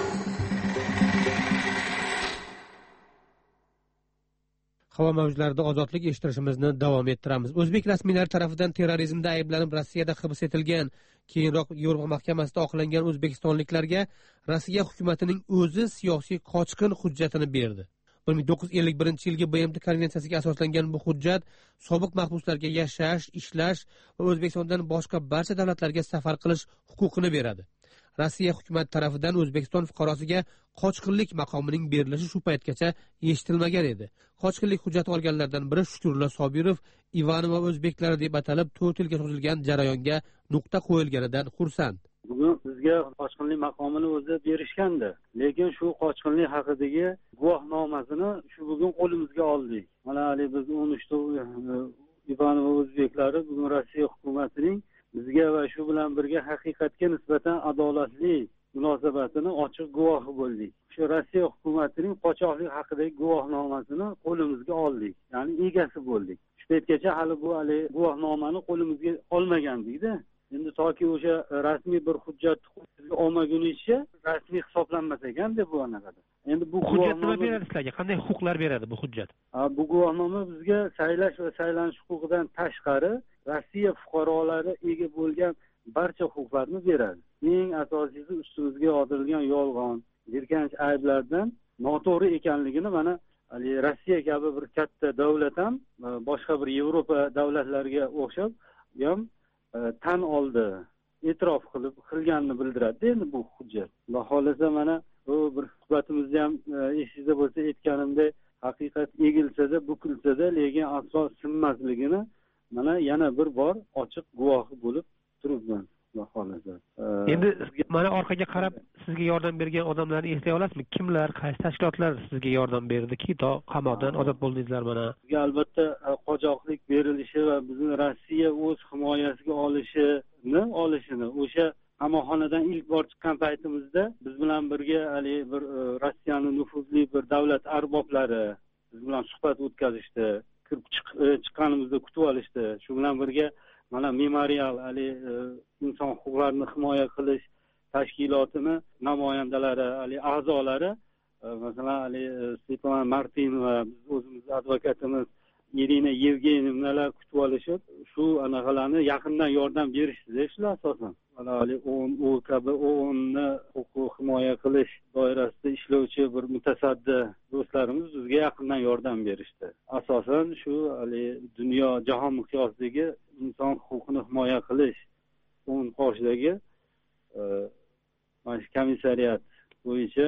Havo mavjlarida ozodlik eshittirishimizni davom ettiramiz. O'zbek rasmiylari tomonidan terrorizmda ayblanib Rossiyada hibs etilgan, keyinroq Yevropa mahkamasida oqlangan o'zbekistonliklarga Rossiya hukumatining o'zi siyosiy qochqin hujjatini berdi. bir ming to'qqiz yuz ellik birinchi yilgi B M T konvensiyasiga asoslangan bu hujjat sobiq mahbuslarga yashash, ishlash va O'zbekistondan boshqa barcha davlatlarga safar qilish huquqini beradi. Rossiya hukumati tomonidan O'zbekiston fuqarosiga qochqinlik maqomining berilishi shu paytgacha eshitilmagan edi. Qochqinlik hujjati olganlardan biri Shukurullo Sobirov Ivanova o'zbeklari deb atalib to'rt yilga cho'zilgan jarayonga nuqta qo'yilganidan xursand. Bugun bizga qochqinlik maqomini o'zi berishgandi, lekin shu qochqinlik haqidagi guvohnomasini shu bugun qo'limizga oldik. Mana hali biz o'n uchta Ivanova o'zbeklari bugun Rossiya hukumatining bizga va shu bilan birga haqiqatga nisbatan adolatli munosabatini ochiq guvohi bo'ldik. Shu Rossiya hukumatining qochoqlik haqidagi guvohnomasini qo'limizga oldik, ya'ni egasi bo'ldik. Shu paytgacha hali bu hali guvohnomani qo'limizga olmagandik-da. Endi toki o'sha rasmiy bir hujjatni qo'lga olmagunicha rasmiy hisoblanmas ekan deb bu anaqada. Endi bu hujjat nima beradi sizlarga? Qanday huquqlar beradi bu hujjat? Ha, bu guvohnoma bizga saylash va saylanish huquqidan tashqari Rossiya fuqarolari ega bo'lgan barcha huquqlarni beradi. Eng asosiysi ustimizga yozilgan yolg'on, jirkanch ayblardan noto'g'ri ekanligini mana Rossiya kabi bir katta davlat ham boshqa bir Yevropa davlatlariga o'xshab ham tan oldi, e'tirof qilib qilganini bildiradi endi bu hujjat. Xudo xolasa mana bu bir suhbatimizda ham esingizda bo'lsa aytganimda haqiqat egilsa-da, bukilsa-da, lekin asos sinmasligini mana yana bir bor ochiq guvohi bo'lib turibman. Xudo xolasa. Endi mana orqaga qarab sizga yordam bergan odamlarni eslay olasizmi? Kimlar, qaysi tashkilotlar sizga yordam berdiki, to qamoqdan ozod bo'ldingizlar mana? Bizga albatta qochoqlik berilishi va bizni Rossiya o'z himoyasiga olishini, olishini o'sha qamoqxonadan ilk bor chiqqan paytimizda biz bilan birga hali bir Rossiyaning nufuzli bir davlat arboblari biz bilan suhbat o'tkazishdi, kirib chiqqanimizda kutib olishdi. Shu bilan birga mana Memorial hali inson huquqlarini himoya qilish tashkilotini namoyandalari, hali a'zolari, masalan hali Svetlana Martinova, biz o'zimiz advokatimiz Irina Yevgeniyevnalar kutib olishib, shu anaqalarni yaqindan yordam berishdi shular asosan. Mana hali o kabi o'ni huquq himoya qilish doirasida ishlovchi bir mutasaddi do'stlarimiz bizga yaqindan yordam berishdi. Asosan shu hali dunyo jahon miqyosidagi inson huquqini himoya qilish o'ng qoshidagi mana shu komissariyat bo'yicha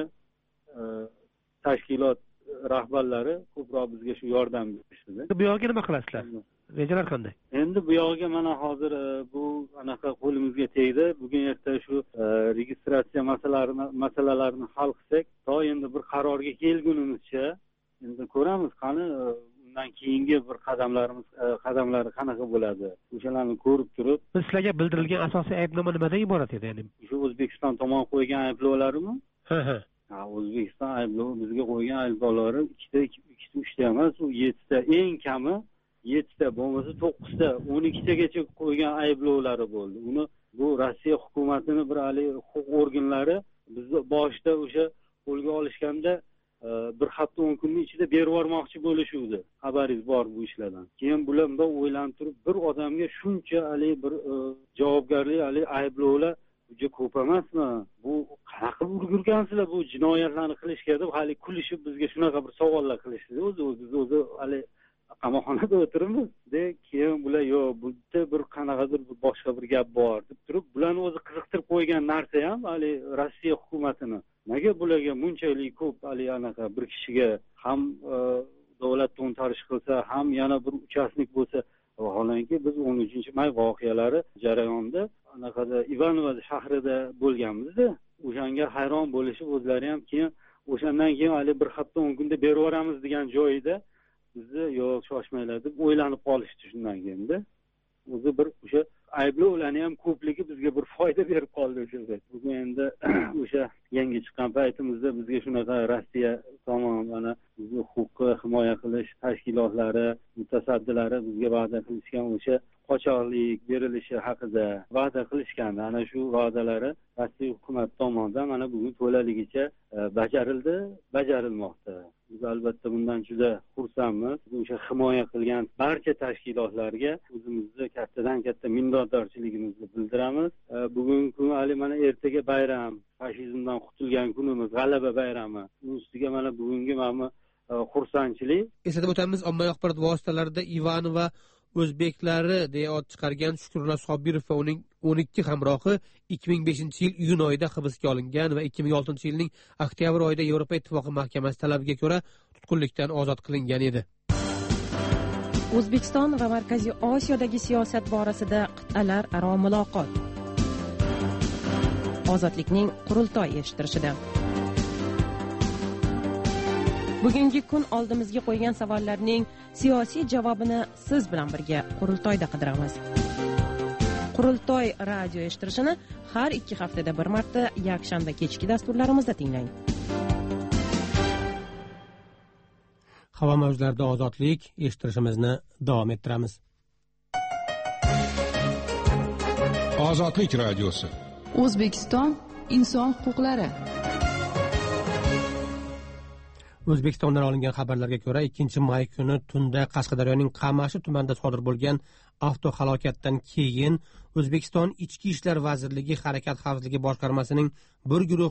tashkilot rahbarlari ko'proq bizga shu yordam berishdi. Bu yo'lga nima qilasizlar? Rejalar qanday? Endi bu yo'lga mana hozir bu anaqa qo'limizga tegdi. Bugun erta shu registratsiya masalalarini masalalarini hal qilsak, to endi bir qarorga kelgunimizcha endi ko'ramiz qani undan keyingi bir qadamlarimiz qadamlari qanaqa bo'ladi. O'shalarni ko'rib turib, biz sizlarga bildirilgan asosiy aybnoma nimadan iborat edi, ya'ni? Shu O'zbekiston tomon qo'ygan ayblovlarimi? Ha, ha. Ha, O'zbekiston ayblovi bizga qo'ygan ayblovlari ikkita, ikkita, uchta emas, u yettita, eng kami yettita, bo'lmasa to'qqizta, o'n ikkitagacha qo'ygan ayblovlari bo'ldi. Uni bu Rossiya hukumatini bir hali huquq organlari bizni boshida o'sha qo'lga olishganda bir hafta o'n kunning ichida berib yubormoqchi bo'lishuvdi. Xabaringiz bor bu ishlardan. Keyin bular bunday o'ylanib turib, bir odamga shuncha hali bir javobgarlik, hali ayblovlar juda ko'p emasmi? Bu qanaqa ulgurgansizlar bu jinoyatlarni qilishga deb hali kulishib bizga shunaqa bir savollar qilishdi. O'zi o'zi o'zi hali qamoqxonada o'tiribmiz de, keyin bular yo'q, bu yerda bir qanaqadir boshqa bir gap bor deb turib, bularni o'zi qiziqtirib qo'ygan narsa ham hali Rossiya hukumatini. Nega bularga bunchalik ko'p hali anaqa bir kishiga ham davlat to'ntarish qilsa, ham yana bir uchastnik bo'lsa, vaholanki biz o'n uchinchi may voqealari jarayonida anaqada Ivanova shahrida bo'lganmiz-da. O'shanga hayron bo'lishib o'zlari ham keyin o'shandan keyin hali bir hafta o'n kunda berib yuboramiz degan joyida bizni yo'q shoshmanglar deb o'ylanib qolishdi shundan keyin-da. O'zi bir o'sha ayblovlarni ham ko'pligi bizga bir foyda berib qoldi o'sha payt. Bugun endi o'sha yangi chiqqan paytimizda bizga shunaqa Rossiya tomonidan bizni huquqni himoya qilish tashkilotlari, mutasaddilari bizga va'da qilishgan o'sha qochoqlik berilishi haqida va'da qilishgandi. Ana shu va'dalari Rossiya hukumati tomonidan mana bugun to'laligicha bajarildi, bajarilmoqda. Biz albatta bundan juda xursandmiz. O'sha himoya qilgan barcha tashkilotlarga o'zimizni kattadan katta minnatdorchiligimizni bildiramiz. Bugungi kun hali mana ertaga bayram, fashizmdan qutulgan kunimiz, g'alaba bayrami. Ustiga mana bugungi mana xursandchilik. Eslatib o'tamiz, ommaviy axborot vositalarida Ivanova o'zbeklari deya ot chiqargan Shukrullo Sobirov va uning o'n ikki hamrohi ikki ming beshinchi yil iyun oyida hibsga olingan va ikki ming oltinchi yilning oktyabr oyida Yevropa Ittifoqi mahkamasi talabiga ko'ra tutqunlikdan ozod qilingan edi. O'zbekiston va Markaziy Osiyodagi siyosat borasida qit'alararo muloqot. Ozodlikning qurultoy eshittirishida. Bugungi kun oldimizga qo'ygan savollarning siyosiy javobini siz bilan birga qurultoyda qidiramiz. Qurultoy radio eshittirishini har ikki haftada bir marta yakshanba kechki dasturlarimizda tinglang. Havo mavjlarida ozodlik eshittirishimizni davom ettiramiz. Ozodlik radiosi. O'zbekiston inson huquqlari. O'zbekistondan olingan xabarlarga ko'ra, ikkinchi may kuni tunda Qashqadaryoning Qamashi tumanida sodir bo'lgan avtohalokatdan keyin O'zbekiston Ichki ishlar vazirligi harakat xavfsizligi boshqarmasining bir guruh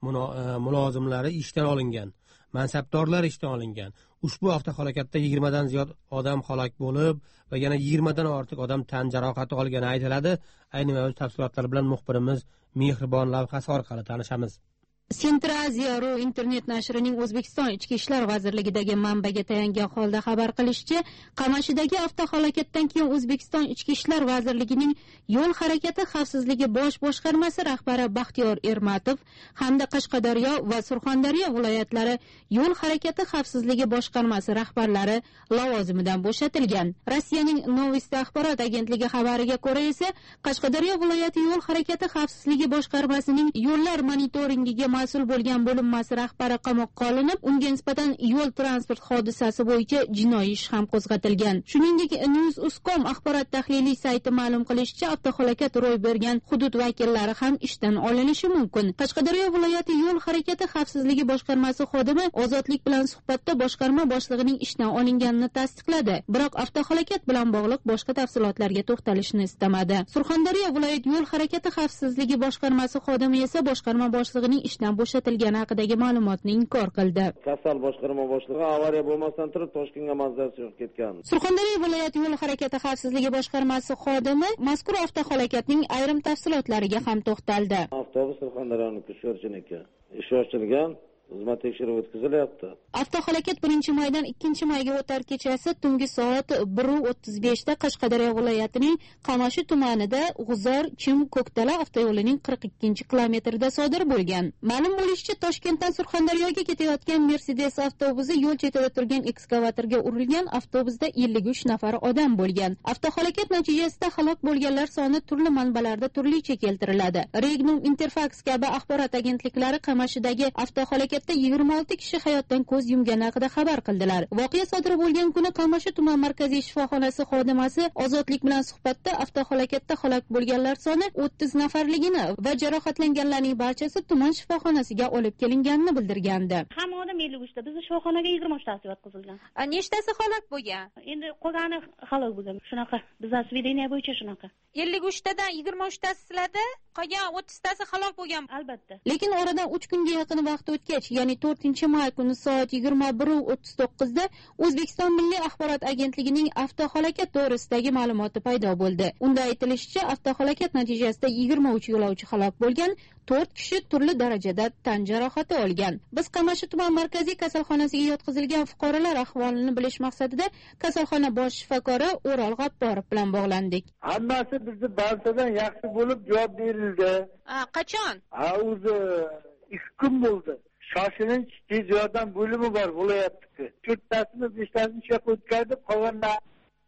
mulozimlari ishdan olingan, mansabdorlar ishdan olingan. Ushbu avtohalokatda yigirmadan ziyod odam halok bo'lib va yana yigirmadan ortiq odam tan jarohati olgani aytiladi. Ayni mavzu tafsilotlar bilan muxbirimiz Mehribon lavhasi orqali tanishamiz. Sentraziya.ru internet nashrining O'zbekiston Ichki ishlar vazirligidagi manbaga tayangan holda xabar qilishicha, Qamashidagi avtohalokatdan keyin O'zbekiston Ichki ishlar vazirligining yo'l harakati xavfsizligi bosh boshqarmasi rahbari Baxtiyor Ermatov hamda Qashqadaryo va Surxondaryo viloyatlari yo'l harakati xavfsizligi boshqarmasi rahbarlari lavozimidan bo'shatilgan. Rossiyaning Novosti axborot agentligi xabariga ko'ra esa, Qashqadaryo viloyati yo'l harakati xavfsizligi boshqarmasining yo'llar monitoringiga mas'ul bo'lgan bo'linmasi rahbari qamoqqa olinib, unga nisbatan yo'l transport hodisasi bo'yicha jinoiy ish ham qo'zg'atilgan. Shuningdek, News dot com axborot tahliliy sayti ma'lum qilishicha, avtohalokat ro'y bergan hudud vakillari ham ishdan olinishi mumkin. Qashqadaryo viloyati yo'l harakati xavfsizligi boshqarmasi xodimi ozodlik bilan suhbatda boshqarma boshlig'ining ishdan olinganini tasdiqladi. Biroq avtohalokat bilan bog'liq boshqa tafsilotlarga to'xtalishni istamadi. Surxondaryo viloyat yo'l harakati xavfsizligi boshqarmasi xodimi esa boshqarma boshlig'ining ishdan bo'shatilgani haqidagi ma'lumotni inkor qildi. Kasal boshqarma boshlig'i avariya bo'lmasdan turib Toshkentga manzarasi yo'q ketgan. Surxondaryo viloyati yo'l harakati xavfsizligi boshqarmasi xodimi mazkur avtohalokatning ayrim tafsilotlariga ham to'xtaldi. Avtobus Surxondaryoniki, Sho'rchiniki. Ish ochilgan, xizmat tekshiruv o'tkazilyapti. Avtohalokat birinchi maydan ikkinchi mayga o'tar kechasi tungi soat bir o'ttiz beshda Qashqadaryo viloyatining Qamashi tumanida G'uzor Chim Ko'ktala avtoyo'lining qirq ikkinchi kilometrida sodir bo'lgan. Ma'lum bo'lishicha, Toshkentdan Surxondaryoga ketayotgan Mercedes avtobusi yo'l chetida turgan ekskavatorga urilgan. Avtobusda ellik uch nafar odam bo'lgan. Avtohalokat natijasida halok bo'lganlar soni turli manbalarda turlicha keltiriladi. Regnum, Interfax kabi axborot agentliklari Qamashidagi avtohalokat yigirma olti kishi hayotdan ko'z yumgani haqida xabar qildilar. Voqea sodir bo'lgan kuni Qamashi tuman markaziy shifoxonasi xodimasi ozodlik bilan suhbatda avtohalokatda halok bo'lganlar soni o'ttiz nafarligini va jarohatlanganlarning barchasi tuman shifoxonasiga olib kelinganini bildirgandi. Hamma odam ellik uchta, bizning shifoxonaga yigirma uchtasi yotqizilgan. Nechtasi halok bo'lgan? Endi qolgani halok bo'lgan. Shunaqa, bizning svideniya bo'yicha shunaqa. ellik uchtadan yigirma uchtasi sizlarda, qolgan o'ttiztasi halok bo'lgan albatta. Lekin oradan uch kunga yaqin vaqt o'tgach, ya'ni to'rtinchi may kuni soat yigirma bir o'ttiz to'qqizda O'zbekiston Milliy axborot agentligining avtohalokat to'g'risidagi ma'lumoti paydo bo'ldi. Unda aytilishicha, avtohalokat natijasida yigirma uch yo'lovchi halok bo'lgan, to'rt kishi turli darajada tan jarohati olgan. Biz Qamashi tuman markaziy kasalxonasiga yotqizilgan fuqarolar ahvolini bilish maqsadida kasalxona bosh shifokori O'rol G'apporov bilan bog'landik. Hammasi bizni bansadan yaxshi bo'lib javob berildi. Ha, qachon? Ha, o'zi ikki kun bo'ldi. Shoshilinch tez yordam bo'limi bor viloyatniki. to'rttasini beshtasini ishga o'tkazib, qolganlar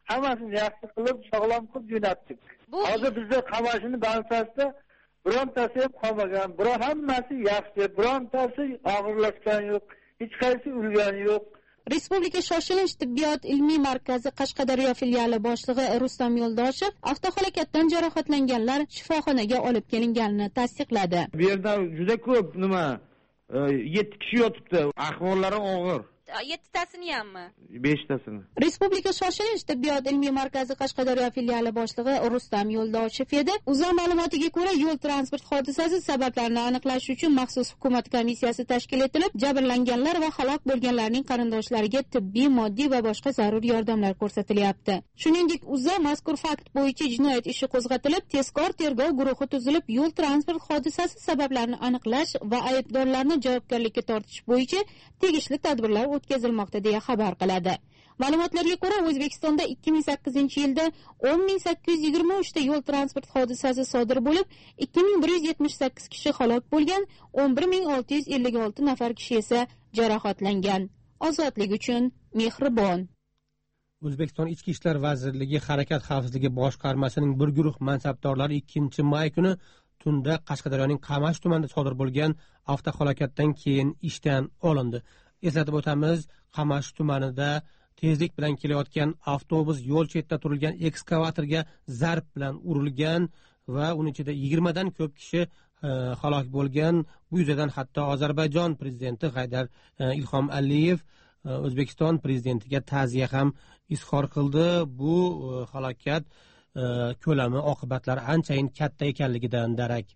hammasini yaxshi qilib sog'lom qilib jo'natdik. Hozir bizda Qamashini bansasida birontasi ham qolmagan, biroq hammasi yaxshi, birontasi og'irlashgan yo'q, hech qaysi o'lgani yo'q. Respublika shoshilinch tibbiyot ilmiy markazi Qashqadaryo filiali boshlig'i Rustam Yo'ldoshev avtohalokatdan jarohatlanganlar shifoxonaga olib kelinganini tasdiqladi. Bu yerda juda ko'p nima yetti kishi yotibdi, ahvollari og'ir. Yettitasini hammi? Beshtasini. Respublika shoshilinch tibbiyot ilmiy markazi Qashqadaryo filiali boshlig'i Rustam Yo'ldoshev edi. O'zA ma'lumotiga ko'ra, yo'l transport hodisasi sabablarini aniqlash uchun maxsus hukumat komissiyasi tashkil etilib, jabrlanganlar va halok bo'lganlarning qarindoshlariga tibbiy, moddiy va boshqa zarur yordamlar ko'rsatilyapti. Shuningdek, O'zA mazkur fakt bo'yicha jinoyat ishi qo'zg'atilib, tezkor tergov guruhi tuzilib, yo'l transport hodisasi sabablarini aniqlash va aybdorlarni javobgarlikka tortish bo'yicha tegishli tadbirlar o'tkazilmoqda deya xabar qiladi. Ma'lumotlarga ko'ra, O'zbekistonda ikki ming sakkizinchi yilda o'n ming sakkiz yuz yigirma uch ta yo'l transport hodisasi sodir bo'lib, ikki ming bir yuz yetmish sakkiz kishi halok bo'lgan, o'n bir ming olti yuz ellik olti nafar kishi esa jarohatlangan. Ozodlik uchun mehribon. O'zbekiston Ichki ishlar vazirligi harakat xavfsizligi boshqarmasining bir guruh mansabdorlari ikkinchi may kuni tunda Qashqadaryoning Qamash tumanida sodir bo'lgan avtohalokatdan keyin ishdan olindi. Eslatib o'tamiz, Qamash tumanida tezlik bilan kelayotgan avtobus yo'l chetida turilgan ekskavatorga zarb bilan urilgan va uning ichida yigirmadan ko'p kishi halok bo'lgan. Bu yuzasidan hatto Ozarbayjon prezidenti Haydar Ilhom Aliyev O'zbekiston prezidentiga ta'ziya ham izhor qildi. Bu halokat ko'lami, oqibatlari anchayin katta ekanligidan darak.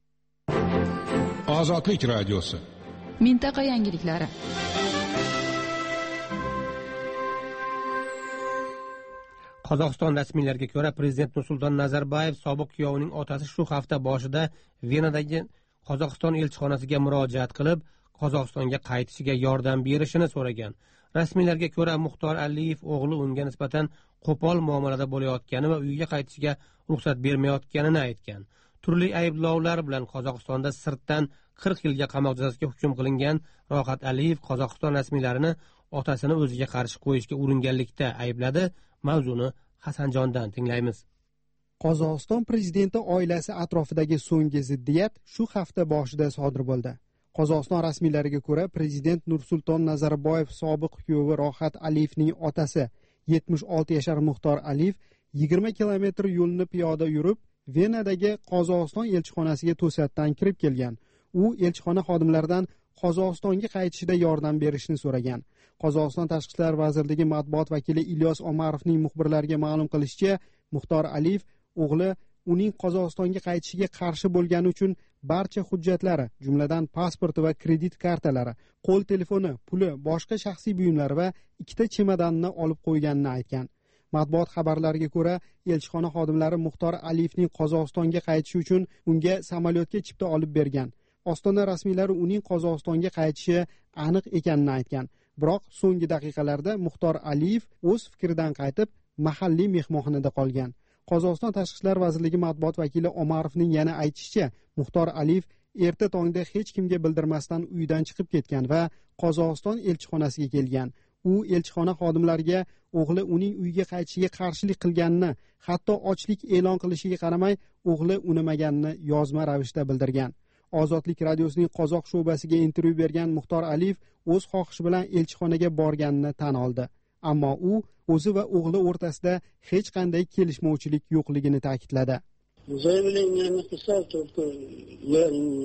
Ozodlik radiosi. Mintaqa yangiliklari. Qozog'iston rasmiylariga ko'ra, prezident Nursulton Nazarboyev sobiq kuyovining otasi shu hafta boshida Venadagi Qozog'iston elchixonasiga murojaat qilib, Qozog'istonga qaytishiga yordam berishini so'ragan. Rasmiylarga ko'ra, Muxtor Aliyev o'g'li unga nisbatan qo'pol muomalada bo'layotgani va uyiga qaytishiga ruxsat bermayotganini aytgan. Turli ayblovlar bilan Qozog'istonda sirtdan qirq yilga qamoq jazosiga hukm qilingan Rohat Aliyev Qozog'iston rasmiylarini otasini o'ziga qarshi qo'yishga uringanlikda aybladi. Mavzuni Hasanjondan tinglaymiz. Qozog'iston prezidenti oilasi atrofidagi so'nggi ziddiyat shu hafta boshida sodir bo'ldi. Qozog'iston rasmiylariga ko'ra, prezident Nursulton Nazarboyev sobiq kuyovi Rohat Aliyevning otasi yetmish olti yashar Muxtor Aliyev yigirma kilometr yo'lni piyoda yurib, Venadagi Qozog'iston elchixonasiga to'satdan kirib kelgan. U elchixona xodimlaridan Qozog'istonga qaytishida yordam berishni so'ragan. Qozog'iston Tashqi ishlar vazirligi matbuot vakili Ilyos Omarovning muxbirlarga ma'lum qilishicha, Muxtor Aliyev o'g'li uning Qozog'istonga qaytishiga qarshi bo'lgani uchun barcha hujjatlari, jumladan pasporti va kredit kartalari, qo'l telefoni, puli, boshqa shaxsiy buyumlari va ikkita chemodanni olib qo'yganini aytgan. Matbuot xabarlariga ko'ra, elchixona xodimlari Muxtor Aliyevning Qozog'istonga qaytishi uchun unga samolyotga chipta olib bergan. Ostona rasmiylari uning Qozog'istonga qaytishi aniq ekanini aytgan. Biroq so'nggi daqiqalarda Muxtor Aliyev o'z fikridan qaytib, mahalliy mehmonxonada qolgan. Qozog'iston Tashqi ishlar vazirligi matbuot vakili Omarovning yana aytishicha, Muxtor Aliyev erta tongda hech kimga bildirmasdan uyidan chiqib ketgan va Qozog'iston elchixonasiga kelgan. U elchixona xodimlariga o'g'li uning uyiga qaytishiga qarshilik qilganini, hatto ochlik e'lon qilishiga qaramay, o'g'li unimaganini yozma ravishda bildirgan. Ozodlik radiosining qozoq sho'basiga intervyu bergan Muxtor Aliyev o'z xohishi bilan elchixonaga borganini tan oldi. Ammo u o'zi va o'g'li o'rtasida hech qanday kelishmovchilik yo'qligini ta'kidladi. Заявление написал, только я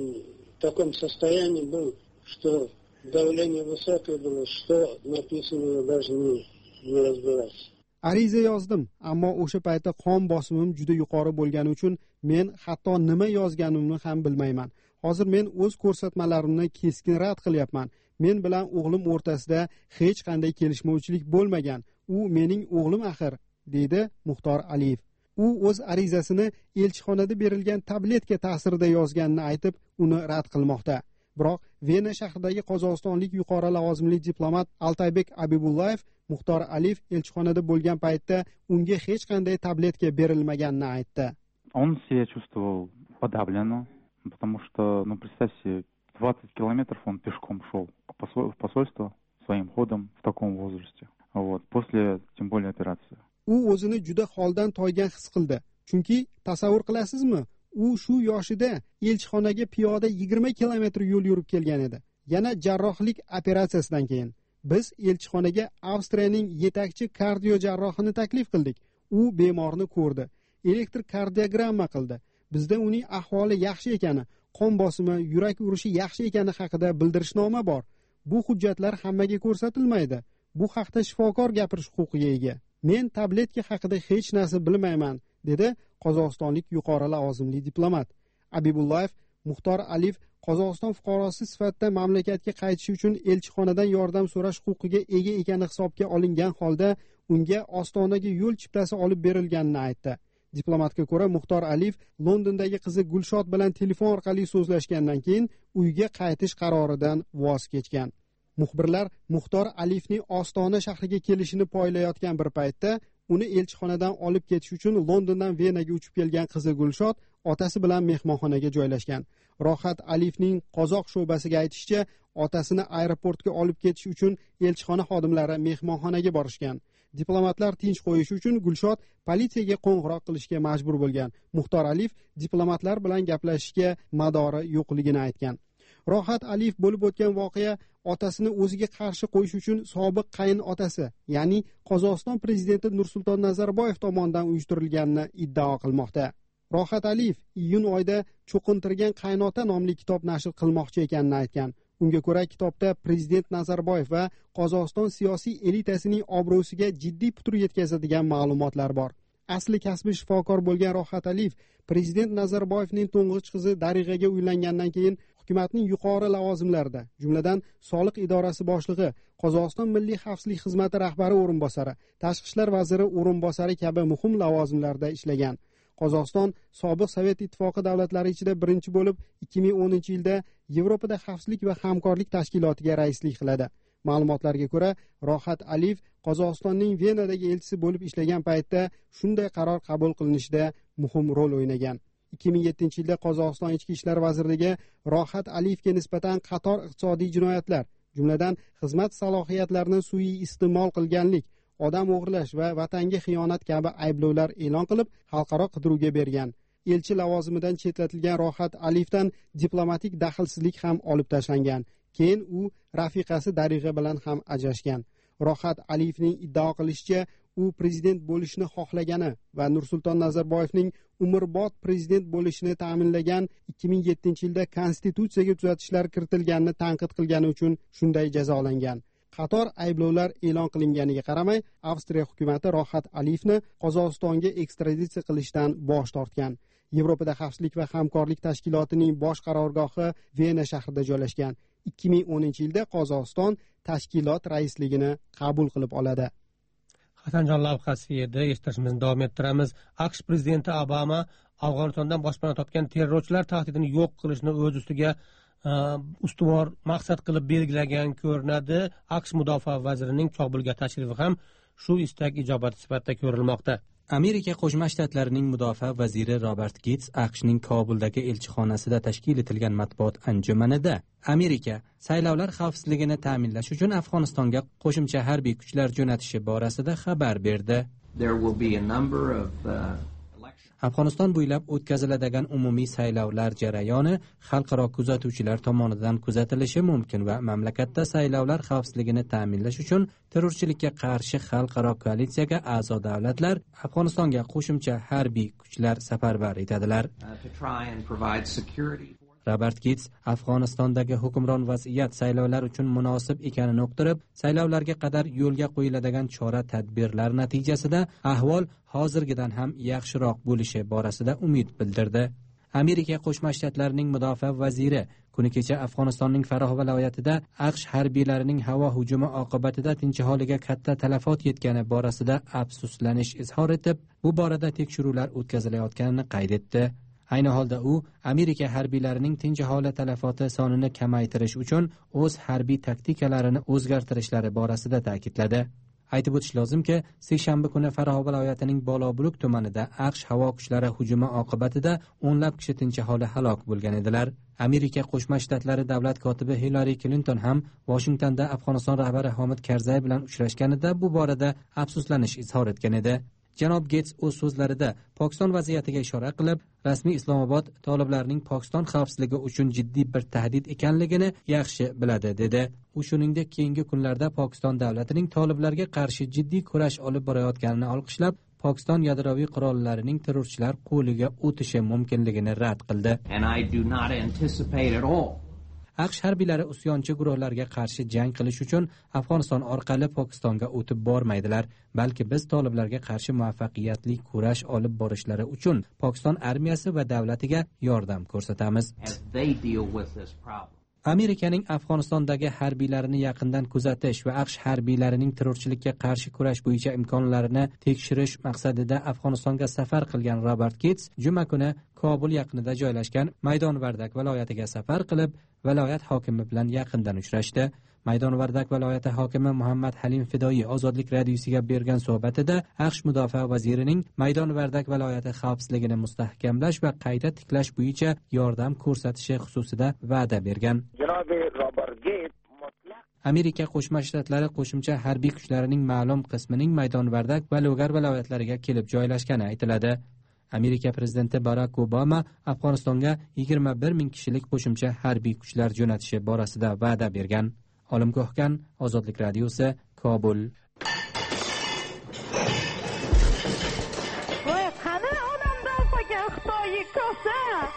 в таком состоянии был, что давление высокое было, что написано, я даже не, не разбирался. Ariza yozdim, ammo o'sha paytda qon bosimim juda yuqori bo'lgani uchun men hatto nima yozganimni ham bilmayman. Hozir men o'z ko'rsatmalarimni keskin rad qilyapman. Men bilan o'g'lim o'rtasida hech qanday kelishmovchilik bo'lmagan. U mening o'g'lim axir, dedi Muxtor Aliyev. U o'z arizasini elchixonada berilgan tabletka ta'sirida yozganini aytib, uni rad qilmoqda. Biroq Vena shahridagi qozog'istonlik yuqori lavozimli diplomat Altaybek Abibullayev Muxtor Aliyev elchixonada bo'lgan paytda unga hech qanday tabletka berilmaganini aytdi. Он себя чувствовал подавленно, потому что, ну, представьте, двадцать километров он пешком шел в посольство своим ходом в таком возрасте. Вот, после, тем более, операции. U o'zini juda holdan toygan his qildi. Chunki tasavvur qilasizmi, u shu yoshida elchixonaga piyoda yigirma kilometr yo'l yurib kelgan edi. Yana jarrohlik operatsiyasidan keyin biz elchixonaga Avstriyaning yetakchi kardio jarrohini taklif qildik. U bemorni ko'rdi, elektrokardiogramma qildi. Bizda uning ahvoli yaxshi ekani, qon bosimi, yurak urishi yaxshi ekani haqida bildirishnoma bor. Bu hujjatlar hammaga ko'rsatilmaydi. Bu haqda shifokor gapirish huquqiga ega. Men tabletka haqida hech narsa bilmayman, dedi qozog'istonlik yuqori lavozimli diplomat. Abibullayev Muxtor Aliyev Qozog'iston fuqarosi sifatida mamlakatga qaytishi uchun elchixonadan yordam so'rash huquqiga ega ekani hisobga olingan holda unga Ostonaga yo'l chiptasi olib berilganini aytdi. Diplomatga ko'ra, Muxtor Aliyev Londondagi qizi Gulshod bilan telefon orqali so'zlashgandan keyin uyga qaytish qaroridan voz kechgan. Muxbirlar Muxtor Aliyevning Ostona shahriga kelishini poylayotgan bir paytda uni elchixonadan olib ketish uchun Londondan Venaga uchib kelgan qizi Gulshod otasi bilan mehmonxonaga joylashgan. Rohat Aliyevning qozoq sho'basiga aytishicha, otasini aeroportga olib ketish uchun elchixona xodimlari mehmonxonaga borishgan. Diplomatlar tinch qo'yish uchun Gulshod politsiyaga qo'ng'iroq qilishga majbur bo'lgan. Muxtor Aliyev diplomatlar bilan gaplashishga madori yo'qligini aytgan. Rohat Aliyev bo'lib o'tgan voqea otasini o'ziga qarshi qo'yish uchun sobiq qayin otasi, ya'ni Qozog'iston prezidenti Nursulton Nazarboyev tomonidan uyushtirilganini iddao qilmoqda. Rohat Aliyev iyun oyida Cho'qintirgan qaynota nomli kitob nashr qilmoqchi ekanini aytgan. Unga ko'ra, kitobda prezident Nazarboyev va Qozog'iston siyosiy elitasining obro'siga jiddiy putur yetkazadigan ma'lumotlar bor. Asli kasbi shifokor bo'lgan Rohat Aliyev prezident Nazarboyevning to'ng'ich qizi Darig'aga uylangandan keyin hukumatning yuqori lavozimlarida, jumladan soliq idorasi boshlig'i, Qozog'iston milliy xavfsizlik xizmati rahbari o'rinbosari, tashqi ishlar vaziri o'rinbosari kabi muhim lavozimlarda ishlagan. Qozog'iston sobiq Sovet ittifoqi davlatlari ichida birinchi bo'lib ikki ming o'ninchi yilda Yevropada xavfsizlik va hamkorlik tashkilotiga raislik qiladi. Ma'lumotlarga ko'ra, Rohat Aliyev Qozog'istonning Venadagi elchisi bo'lib ishlagan paytda shunday qaror qabul qilinishida muhim rol o'ynagan. ikki ming yettinchi yilda Qozog'iston ichki ishlar vazirligi Rohat Aliyevga nisbatan qator iqtisodiy jinoyatlar, jumladan xizmat salohiyatlarini suiy iste'mol qilganlik, odam o'g'irlash va vatanga xiyonat kabi ayblovlar e'lon qilib, xalqaro qidiruvga bergan. Elchi lavozimidan chetlatilgan Rohat Aliyevdan diplomatik daxlsizlik ham olib tashlangan. Keyin u rafiqasi Darig'a bilan ham ajrashgan. Rohat Aliyevning iddao qilishicha, u prezident bo'lishni xohlagani va Nursulton Nazarboyevning umrbod prezident bo'lishini ta'minlagan ikki ming yettinchi yilda konstitutsiyaga tuzatishlar kiritilganini tanqid qilgani uchun shunday jazolangan. Qator ayblovlar e'lon qilinganiga qaramay, Avstriya hukumati Rohat Aliyevni Qozog'istonga ekstraditsiya qilishdan bosh tortgan. Yevropada xavfsizlik va hamkorlik tashkilotining bosh qarorgohi Vena shahrida joylashgan. ikki ming o'ninchi yilda Qozog'iston tashkilot raisligini qabul qilib oladi. Hasanjon lavhasi edi, eshitishimizni davom ettiramiz. AQSh prezidenti Obama Afg'onistondan boshpana topgan terrorchilar tahdidini yo'q qilishni o'z ustiga ustuvor maqsad qilib belgilagan ko'rinadi. AQSh mudofaa vazirining Kobulga tashrifi ham shu istak ijobati sifatida ko'rilmoqda. Amerika Qo'shma Shtatlarining mudofaa vaziri Robert Gates AQShning Kobuldagi elchixonasida tashkil etilgan matbuot anjumanida Amerika saylovlar xavfsizligini ta'minlash uchun Afg'onistonga qo'shimcha harbiy kuchlar jo'natishi borasida xabar berdi. There will be a number of uh... Afg'oniston bo'ylab o'tkaziladigan umumiy saylovlar jarayoni xalqaro kuzatuvchilar tomonidan kuzatilishi mumkin va mamlakatda saylovlar xavfsizligini ta'minlash uchun terrorchilikka qarshi xalqaro koalitsiyaga a'zo davlatlar Afg'onistonga qo'shimcha harbiy kuchlar safarbar etadilar. Robert Gates Afg'onistondagi hukmron vaziyat saylovlar uchun munosib ekanini uqtirib, saylovlarga qadar yo'lga qo'yiladigan chora-tadbirlar natijasida ahvol hozirgidan ham yaxshiroq bo'lishi borasida umid bildirdi. Amerika Qo'shma Shtatlarining mudofaa vaziri kuni kecha Afg'onistonning Faroh viloyatida AQSh harbiylarining havo hujumi oqibatida tinch aholiga katta talafot yetgani borasida afsuslanish izhor etib, bu borada tekshiruvlar o'tkazilayotganini qayd etdi. Ayni holda u Amerika harbiylarining tinch aholi talafoti sonini kamaytirish uchun o'z harbiy taktikalarini o'zgartirishlari borasida ta'kidladi. Aytib o'tish lozimki, seshanba kuni Faroh viloyatining Bolobuluk tumanida AQSh havo kuchlari hujumi oqibatida o'nlab kishi tinch aholi halok bo'lgan edilar. Amerika Qo'shma Shtatlari davlat kotibi Hillary Clinton ham Washingtonda Afg'oniston rahbari Hamid Karzai bilan uchrashganida bu borada afsuslanish izhor etgan edi. Janob Gets o'z so'zlarida Pokiston vaziyatiga ishora qilib, rasmiy Islomobod toliblarning Pokiston xavfsizligi uchun jiddiy bir tahdid ekanligini yaxshi biladi dedi. U shuningdek, keyingi kunlarda Pokiston davlatining toliblarga qarshi jiddiy kurash olib borayotganini olqishlab, Pokiston yadroviy qurollarining terrorchilar qo'liga o'tishi mumkinligini rad qildi. And I do not anticipate at all AQSh harbiylari usyonchi guruhlarga qarshi jang qilish uchun Afg'oniston orqali Pokistonga o'tib bormaydilar, balki biz toliblarga qarshi muvaffaqiyatli kurash olib borishlari uchun Pokiston armiyasi va davlatiga yordam ko'rsatamiz. Amerikaning Afg'onistondagi harbiylarini yaqindan kuzatish va AQSh harbiylarining terrorchilikka qarshi kurash bo'yicha imkonlarini tekshirish maqsadida Afg'onistonga safar qilgan Robert Gets juma kuni Kobul yaqinida joylashgan Maydon Vardak viloyatiga safar qilib, viloyat hokimi bilan yaqindan uchrashdi. Maydon Vardak viloyati hokimi Muhammad Halim Fidoyi Ozodlik radiosiga bergan suhbatida AQSh mudofaa vazirining Maydon Vardak viloyati xavfsizligini mustahkamlash va qayta tiklash bo'yicha yordam ko'rsatishi xususida va'da bergan. Amerika Qo'shma Shtatlari qo'shimcha harbiy kuchlarining ma'lum qismining Maydon Vardak va Logar viloyatlariga kelib joylashgani aytiladi. Amerika prezidenti Barack Obama Afg'onistonga yigirma bir ming kishilik qo'shimcha harbiy kuchlar jo'natishi borasida va'da bergan. Olimgohgan, Ozodlik radiosi, Kobul. Voy, qani onamdan qolgan Xitoyga kosa?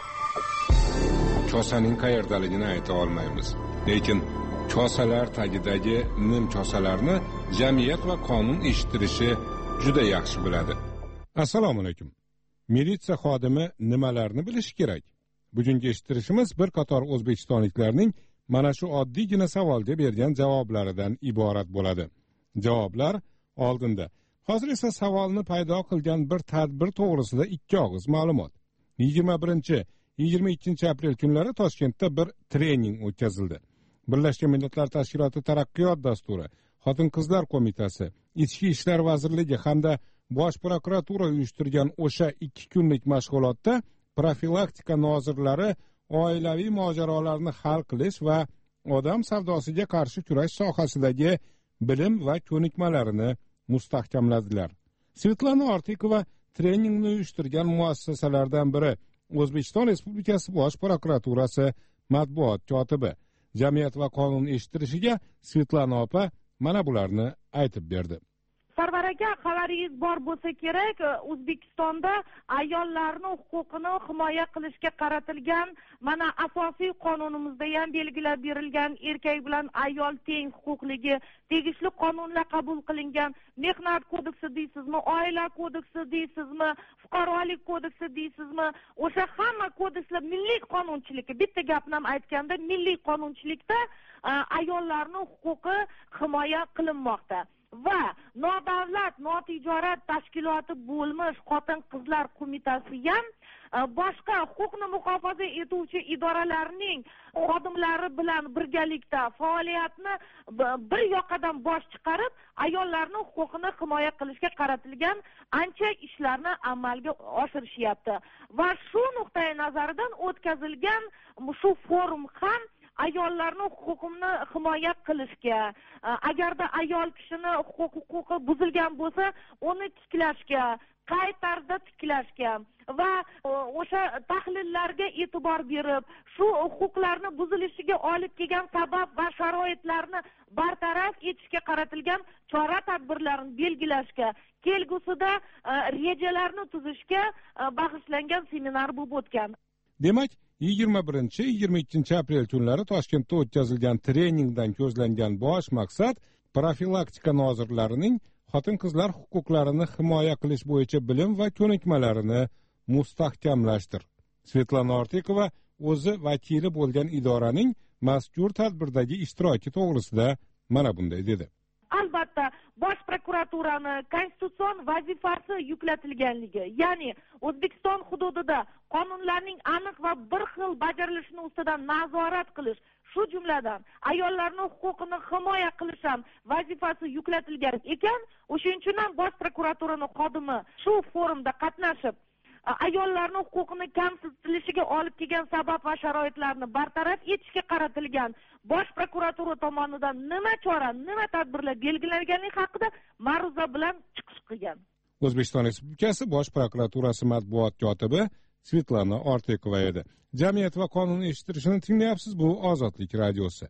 Kosaning qayerdaligini ayta olmaymiz. Lekin kosalar tagidagi nim kosalarni jamiyat va qonun eshittirishi juda yaxshi biladi. Assalomu alaykum. Militsiya xodimi nimalarni bilishi kerak? Bugungi eshittirishimiz bir qator o'zbekistonliklarning mana shu oddiygina savolga bergan javoblaridan iborat bo'ladi. Javoblar oldinda. Hozir esa savolni paydo qilgan bir tadbir to'g'risida ikki og'iz ma'lumot. yigirma birinchi yigirma ikkinchi aprel kunlari Toshkentda bir trening o'tkazildi. Birlashgan Millatlar Tashkiloti Taraqqiyot dasturi, Xotin-qizlar qo'mitasi, Ichki ishlar vazirligi hamda Bosh prokuratura uyushtirgan o'sha ikki kunlik mashg'ulotda profilaktika nozirlari oilaviy mojarolarni hal qilish va odam savdosiga qarshi kurash sohasidagi bilim va ko'nikmalarini mustahkamladilar. Svetlana Ortikova treningni uyushtirgan muassasalardan biri O'zbekiston Respublikasi Bosh prokuraturasi matbuot kotibi. Jamiyat va qonun eshittirishiga Svetlana opa mana bularni aytib berdi. Sarvar aka, xabaringiz bor bo'lsa kerak, O'zbekistonda ayollarning huquqini himoya qilishga qaratilgan mana asosiy qonunimizda ham belgilab berilgan erkak bilan ayol teng huquqligi, tegishli qonunlar qabul qilingan, mehnat kodeksi deysizmi, oila kodeksi deysizmi, fuqarolik kodeksi deysizmi, o'sha hamma kodekslar milliy qonunchilikka, bitta gapni ham aytganda milliy qonunchilikda ayollarning huquqi himoya qilinmoqda. Va nodavlat notijorat tashkiloti bo'lmish Xotin-qizlar qo'mitasi ham boshqa huquqni muhofaza etuvchi idoralarning xodimlari bilan birgalikda faoliyatni bir yoqadan bosh chiqarib, ayollarning huquqini himoya qilishga qaratilgan ancha ishlarni amalga oshirishyapti. Va shu nuqtai nazardan o'tkazilgan shu forum ham ayollarning huquqini himoya qilishga, agarda ayol kishini huquqi buzilgan bo'lsa, uni tiklashga, qay tarzda tiklashga va o'sha tahlillarga e'tibor berib, shu huquqlarni buzilishiga olib kelgan sabab va sharoitlarni bartaraf etishga qaratilgan chora-tadbirlarni belgilashga, kelgusida rejalarni tuzishga bag'ishlangan seminar bo'lib o'tgan. Demak, yigirma birinchi yigirma ikkinchi aprel kunlari Toshkentda o'tkazilgan treningdan ko'zlangan bosh maqsad profilaktika nozirlarining xotin-qizlar huquqlarini himoya qilish bo'yicha bilim va ko'nikmalarini mustahkamlashdir. Svetlana Ortikova o'zi vakili bo'lgan idoraning mazkur tadbirdagi ishtiroki to'g'risida mana bunday dedi. Albatta, Bosh prokuraturani konstitutsion vazifasi yuklatilganligi, ya'ni O'zbekiston hududida qonunlarning aniq va bir xil bajarilishini ustidan nazorat qilish, shu jumladan ayollarning huquqini himoya qilish ham vazifasi yuklatilgan ekan. O'shuning uchun ham Bosh prokuraturaning xodimi shu forumda qatnashib, ayollarning huquqini kamsitilishiga olib kelgan sabab va sharoitlarni bartaraf etishga qaratilgan Bosh prokuratura tomonidan nima chora, nima tadbirlar belgilanganligi haqida ma'ruza bilan chiqish qilgan. O'zbekiston Respublikasi Bosh prokuraturasi matbuot kotibi Svetlana Ortekova edi. Jamiyat va qonun eshittirishini tinglayapsiz. Bu Ozodlik radiosi.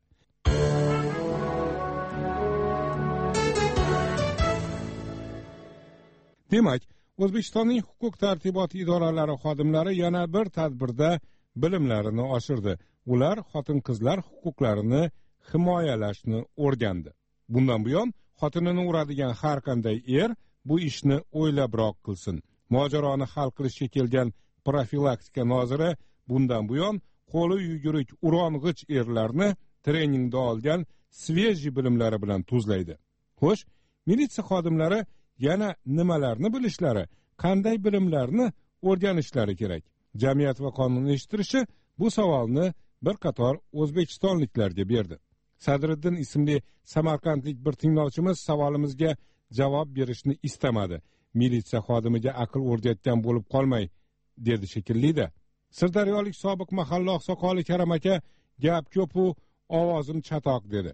Demak, O'zbekistonning huquq tartibot idoralari xodimlari yana bir tadbirda bilimlarini oshirdi. Ular xotin-qizlar huquqlarini himoyalashni o'rgandi. Bundan buyon xotinini uradigan har qanday er bu ishni o'ylabroq qilsin. Mojaroni hal qilishga kelgan profilaktika noziri bundan buyon qo'li yugurik urong'ich erlarni treningda olgan sveji bilimlari bilan tuzlaydi. Xo'sh, militsiya xodimlari yana nimalarni bilishlari, qanday bilimlarni o'rganishlari kerak? Jamiyat va qonun eshittirishi bu savolni bir qator o'zbekistonliklarga berdi. Sadriddin ismli samarqandlik bir tinglovchimiz savolimizga javob berishni istamadi. Militsiya xodimiga aql o'rgatgan bo'lib qolmay, dedi shekilli-da. Sirdaryolik sobiq mahalla oqsoqoli Karam aka, gap ko'p-u, ovozim chatoq dedi.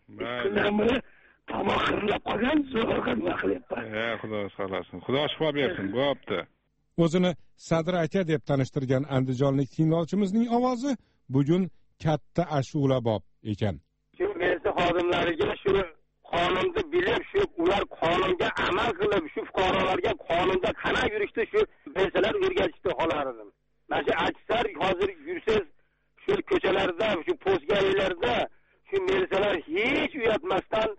Tomoq qirilib qolgan, zo'rg'a nima qilyapman? Ha, Xudo saqlasin. Xudo shifo bersin, bo'pti. O'zini Sadr aka deb tanishtirgan andijonlik tinglovchimizning ovozi bugun katta ashulabob ekan. Shu militsiya xodimlariga shu qonunni bilib, shu ular qonunga amal qilib, shu fuqarolarga qonunda qana yurishdi, shu bilsalar o'rgatishdi holarini. Mana shu aksar hozir yursiz shu ko'chalarda, shu postgalarda shu militsiyalar hech uyatmasdan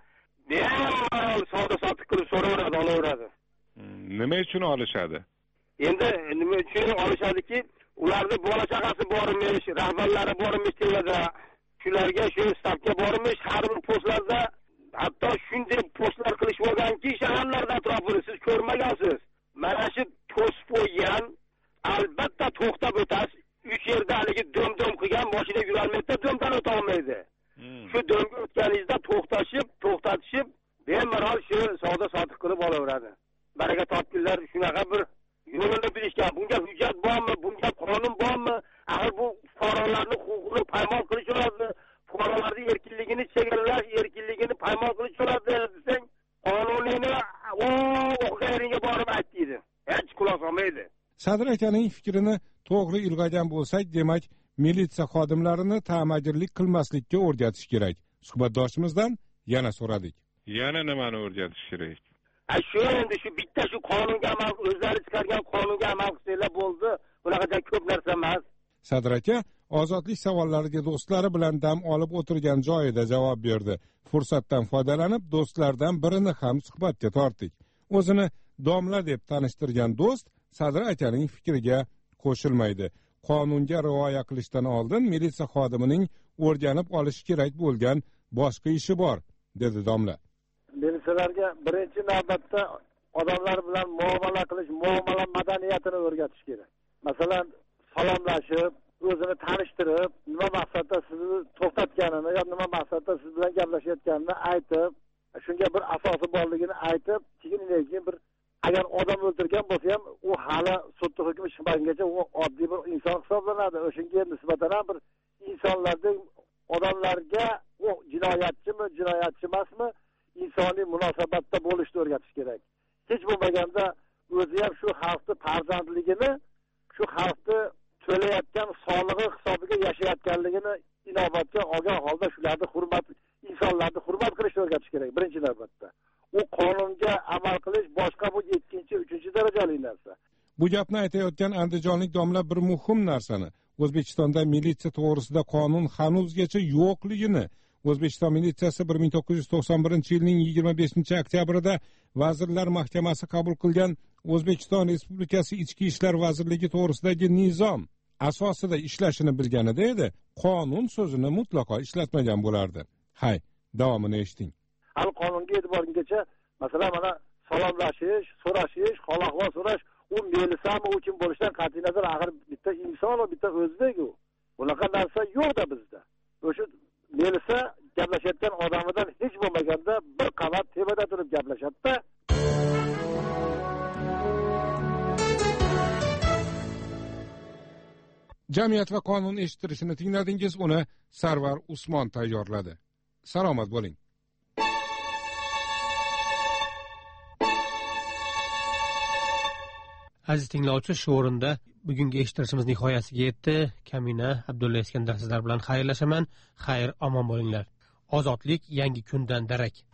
bemalol savdo-sotiq qilib so'raveradi, olaveradi. Nima uchun olishadi? Endi nima uchun olishadiki, ularni bola chaqasi bormish, rahbarlari bormish tillada, shularga shu stavka bormish, har bir postlarda hatto shunday postlar qilishib olganki, shaharlarda atrofini siz ko'rmagansiz. Mana shu to'sib qo'ygan, albatta to'xtab o'tasiz. Uch yerda haligi dom-dom qilgan mashina yurolmaydi, domdan o'ta olmaydi. Shu domga o'tganingizda to'xtashib, to'xtatishib, bemalol shu savdo-sotiq qilib olaveradi. Baraka topkinlar shunaqa bir yo'lini bilishgan. Bunga hujjat bormi, bunga qonun bormi? Axir bu fuqarolarning huquqini poymol qilish bo'ladi. Fuqarolarning erkinligini chegaralash, erkinligini poymol qilish bo'ladi desang, qonunini o o'qiganga borib aytdi. Hech quloq olmaydi. Sadr akaning fikrini to'g'ri ilg'agan bo'lsak, demak, militsiya xodimlarini ta'magirlik qilmaslikka o'rgatish kerak. Suhbatdoshimizdan yana so'radik. Yana nimani o'rgatish kerak? Shu endi shu bitta shu qonunga amal, o'zlari chiqargan qonunga amal qilsalar bo'ldi. Bunaqa ko'p narsa emas. Sadr aka ozodlik savollariga do'stlari bilan dam olib o'tirgan joyida javob berdi. Fursatdan foydalanib do'stlardan birini ham suhbatga tortdik. O'zini domla deb tanishtirgan do'st Sadr akaning fikriga qo'shilmaydi. Qonunga rioya qilishdan oldin militsiya xodimining o'rganib olishi kerak bo'lgan boshqa ishi bor, dedi domla. Militsiyalarga birinchi navbatda odamlar bilan muomala qilish, muomala madaniyatini o'rgatish kerak. Masalan, salomlashib, o'zini tanishtirib, nima maqsadda sizni to'xtatganini yo nima maqsadda siz bilan gaplashayotganini aytib, shunga bir asosi borligini aytib, keyin bir agar odam o'ldirgan bo'lsa ham u hali sudda hukmi chiqmagungacha u oddiy bir inson hisoblanadi. O'shanga nisbatan ham bir insonlardek odamlarga u jinoyatchimi, jinoyatchi emasmi, insoniy munosabatda bo'lishni o'rgatish kerak. Hech bo'lmaganda o'zi ham shu xalqning farzandligini, shu xalqni to'layotgan solig'i hisobiga yashayotganligini inobatga olgan holda shularni hurmat, insonlarni hurmat qilishni o'rgatish kerak birinchi navbatda. U qonunga amal qilish boshqa bu ikkinchi, uchinchi darajali narsa. Bu gapni aytayotgan andijonlik domla bir muhim narsani, O'zbekistonda militsiya to'g'risida qonun hanuzgacha yo'qligini, O'zbekiston militsiyasi bir ming to'qqiz yuz to'qson birinchi yilning yigirma beshinchi oktyabrida Vazirlar Mahkamasi qabul qilgan O'zbekiston Respublikasi Ichki ishlar vazirligi to'g'risidagi nizom asosida ishlashini bilganida edi, qonun so'zini mutlaqo ishlatmagan bo'lardi. Hay, davomini eshiting. Hal qonunga e'tiboringacha, masalan, mana salomlashish, so'rashish, hol-ahvol so'rash, u melisami uchun bo'lishdan qat'iy nazar axir bitta inson va bitta o'zbek u. Bunaqa narsa yo'q-da bizda. O'sha melisa gaplashayotgan odamidan hech bo'lmaganda bir qavat tepada turib gaplashadi-da. Jamiyat va qonun eshittirishini tingladingiz, uni Sarvar Usmon tayyorladi. Salomat bo'ling. aziz tinglovchi, shu o'rinda bugungi eshittirishimiz nihoyasiga yetdi. Kamina Abdulla Iskandar sizlar bilan xayrlashaman. Xayr, omon bo'linglar. Ozodlik yangi kundan darak.